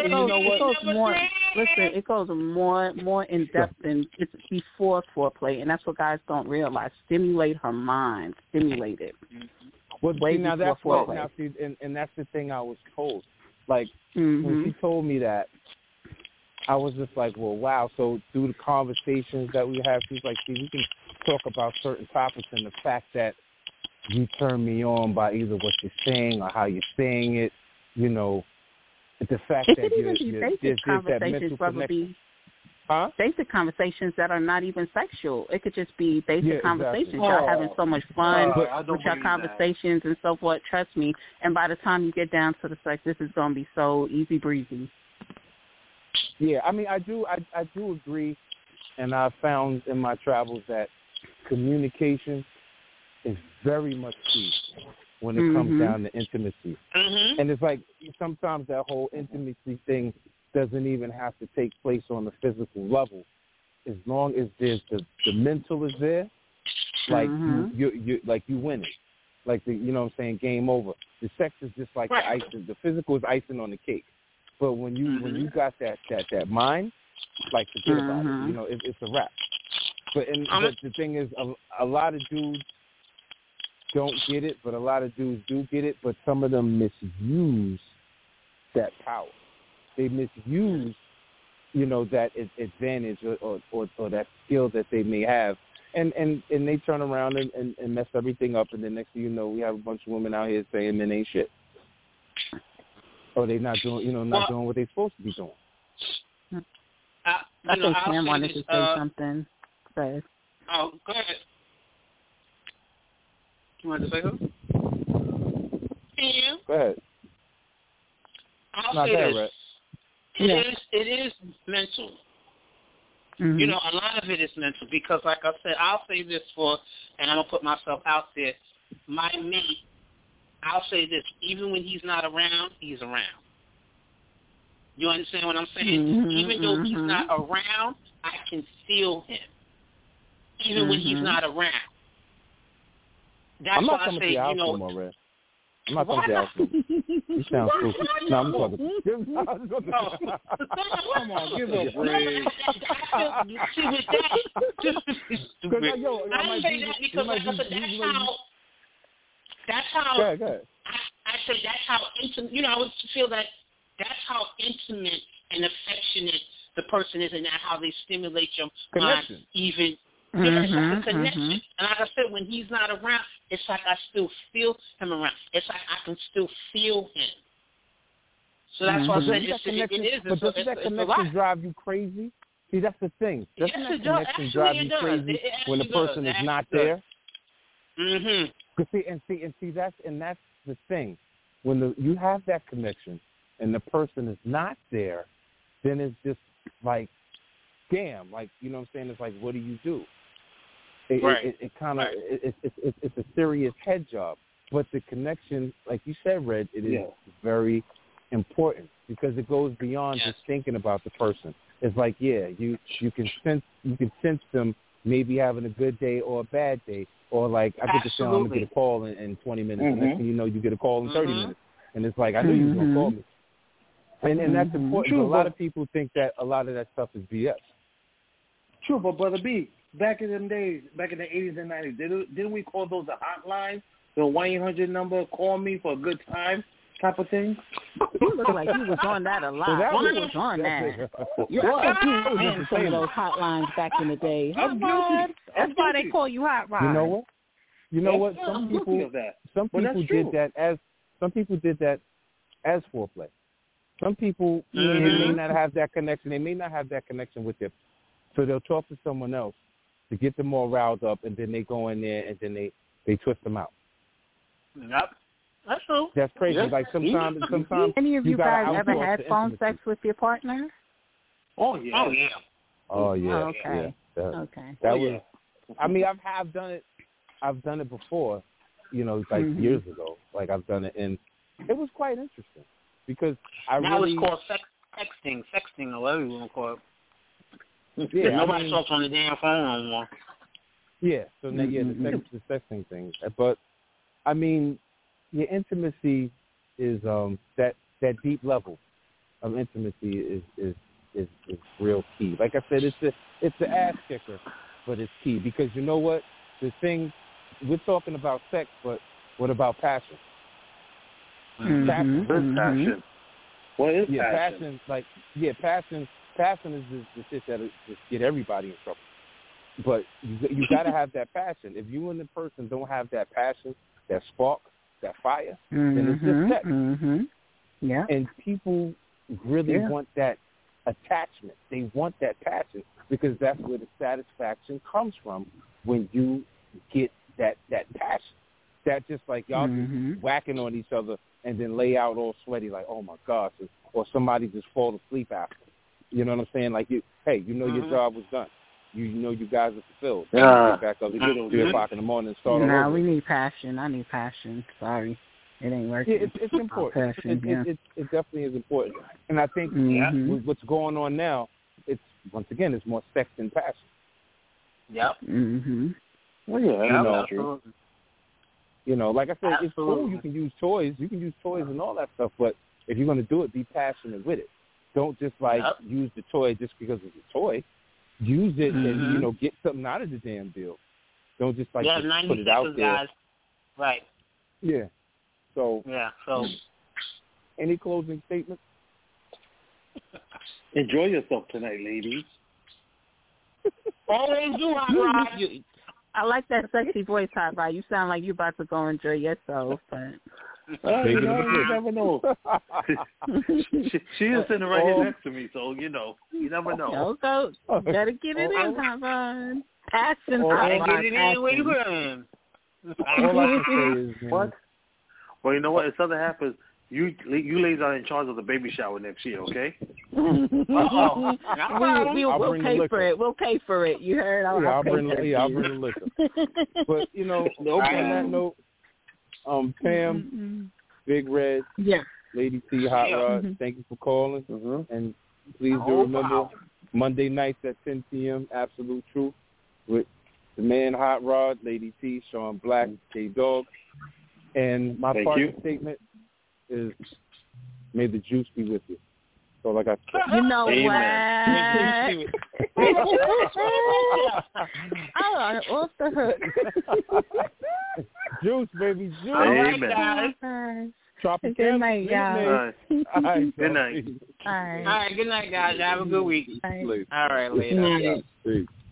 [SPEAKER 1] it goes more in depth than it's before foreplay, and that's what guys don't realize. Stimulate her mind. Stimulate it.
[SPEAKER 3] Well, now that's what, and that's the thing I was told. Like, when she told me that, I was just like, well, wow. So through the conversations that we have, she's like, see, we can talk about certain topics, and the fact that you turn me on by either what you're saying or how you're saying it, you know, the fact that there's that mental connection.
[SPEAKER 1] Basic conversations that are not even sexual. It could just be basic conversations. Y'all having so much fun with your conversations and so forth. Trust me. And by the time you get down to the sex, this is going to be so easy breezy.
[SPEAKER 3] Yeah, I mean, I do agree, and I've found in my travels that communication is very much key when it comes down to intimacy. And it's like sometimes that whole intimacy thing doesn't even have to take place on the physical level, as long as there's the mental is there. Like you win it. Like you know what I'm saying, game over. The sex is just like the icing. The physical is icing on the cake. But when you got that mind, like forget about it. You know, it's a wrap. But the thing is, a lot of dudes don't get it, but a lot of dudes do get it. But some of them misuse that power. They misuse, you know, that advantage or that skill that they may have, and they turn around and mess everything up. And then next thing you know, we have a bunch of women out here saying men ain't shit, or they not doing, doing what they're supposed to be doing.
[SPEAKER 1] I think Sam wanted to say something. Go
[SPEAKER 2] Oh, go ahead. You want to say who? Sam?
[SPEAKER 3] Go ahead.
[SPEAKER 2] I'll say this. It is mental.
[SPEAKER 1] Mm-hmm.
[SPEAKER 2] You know, a lot of it is mental because, like I said, I'll say this and I'm going to put myself out there. My mate, I'll say this, even when he's not around, he's around. You understand what I'm saying?
[SPEAKER 1] Mm-hmm,
[SPEAKER 2] even though he's not around, I can feel him. Even when he's not around. That's why I say, you know.
[SPEAKER 3] I'm not talking to Alfred. You sound stupid. No, I'm talking to
[SPEAKER 6] Come on, give up, Ray.
[SPEAKER 2] See, with that, stupid. I say that because that's how
[SPEAKER 3] Go ahead.
[SPEAKER 2] I say that's how intimate, you know, I would feel that that's how intimate and affectionate the person is and how they stimulate your mind even. It's like a connection. And like I said, when he's not around, it's like I still feel him around. It's like I can still feel him. So that's why I said it is.
[SPEAKER 3] But doesn't that connection drive you crazy? See, that's the thing. Doesn't that connection drive you crazy when the person is not there?
[SPEAKER 2] Mm-hmm.
[SPEAKER 3] See, that's the thing. When you have that connection and the person is not there, then it's just like, damn, like, you know what I'm saying? It's like, what do you do? It kind of it's a serious head job, but the connection, like you said, Red, it is very important because it goes beyond just thinking about the person. It's like, you can sense them maybe having a good day or a bad day, or like I get the feeling I'm gonna get a call in 20 minutes, and next thing you know, you get a call in 30 minutes, and it's like I knew you were gonna call me, and that's important. True, a lot of people think that a lot of that stuff is BS.
[SPEAKER 6] True, but Brother B, back in them days, back in the 80s and 90s, didn't we call those a hotline? The 1-800 number, call me for a good time type of thing?
[SPEAKER 1] You look like you was on that a lot. You was on that. You were in some of those hotlines back in the day. Hot Rod. That's why they call you Hot Rod.
[SPEAKER 3] You know what? Some people did that as foreplay. Some people they may not have that connection. They may not have that connection with them. So they'll talk to someone else to get them all riled up, and then they go in there and then they twist them out.
[SPEAKER 2] Yep, that's true.
[SPEAKER 3] That's crazy.
[SPEAKER 2] Yep.
[SPEAKER 3] Like sometimes.
[SPEAKER 1] Any of you guys ever had phone sex with your partner?
[SPEAKER 6] Oh yeah.
[SPEAKER 3] Oh yeah.
[SPEAKER 1] Okay.
[SPEAKER 3] Yeah.
[SPEAKER 1] Okay.
[SPEAKER 3] That was. I mean, I've done it. I've done it before. You know, like years ago. Like I've done it, and it was quite interesting because
[SPEAKER 2] now it's called sexting, or whatever you want to call it.
[SPEAKER 3] Yeah,
[SPEAKER 2] nobody talks on the damn phone anymore.
[SPEAKER 3] Yeah, so the sexting thing. But I mean, your intimacy is that deep level of intimacy is real key. Like I said, it's the ass kicker, but it's key because you know what? The thing we're talking about sex, but what about passion?
[SPEAKER 6] Passion. What is
[SPEAKER 3] passion? Passion is the shit that just get everybody in trouble. But you got to have that passion. If you and the person don't have that passion, that spark, that fire, then it's just sex.
[SPEAKER 1] Yeah.
[SPEAKER 3] And people really want that attachment. They want that passion because that's where the satisfaction comes from when you get that passion. That just like y'all just whacking on each other and then lay out all sweaty like, oh my gosh, or somebody just fall asleep after. You know what I'm saying? Like, your job was done. You know you guys are fulfilled. You get back up. You get on 3 o'clock in the morning and start all over.
[SPEAKER 1] We need passion. I need passion. Sorry. It ain't working.
[SPEAKER 3] Yeah, it's important.
[SPEAKER 1] Passion,
[SPEAKER 3] it definitely is important. And I think with what's going on now, it's more sex than passion.
[SPEAKER 2] Yep.
[SPEAKER 6] Well, yeah,
[SPEAKER 3] you know, like I said, it's cool. You can use toys. And all that stuff. But if you're going to do it, be passionate with it. Don't just use the toy just because it's a toy. Use it and get something out of the damn deal. Don't just just put it out there.
[SPEAKER 2] Guys. Right.
[SPEAKER 3] Yeah. So.
[SPEAKER 2] Any
[SPEAKER 3] closing statements?
[SPEAKER 6] Enjoy yourself tonight, ladies.
[SPEAKER 2] Always do, Hot
[SPEAKER 1] I like that sexy voice, Hot Rod. You sound like you're about to go enjoy yourself. But
[SPEAKER 6] You never know. she is sitting right here next to me, so you never know.
[SPEAKER 1] Gotta get it in, Tavon. Action,
[SPEAKER 2] get it in. Wait for him.
[SPEAKER 3] All I can say is, man,
[SPEAKER 6] what? Well, you know what? If something happens, you ladies are in charge of the baby shower next year, okay?
[SPEAKER 1] We'll pay for it. We'll pay for it. You heard?
[SPEAKER 3] I'll bring the liquor. But on that note, Pam, Big Red, Lady T, Hot Rod, thank you for calling. And please do remember Monday nights at 10 p.m. Absolute Truth with the man Hot Rod, Lady T, Sean Black, K-Dog. And my parting statement is, may the juice be with you. So like I said.
[SPEAKER 1] You know what? I'm off the hook.
[SPEAKER 3] Juice, baby, juice.
[SPEAKER 6] Amen.
[SPEAKER 3] Tropicana.
[SPEAKER 1] Good night, guys.
[SPEAKER 3] All right.
[SPEAKER 6] Good night.
[SPEAKER 1] All right.
[SPEAKER 2] All right. Good night, guys. Have a good week.
[SPEAKER 1] All right.
[SPEAKER 2] All right, later.
[SPEAKER 3] Peace.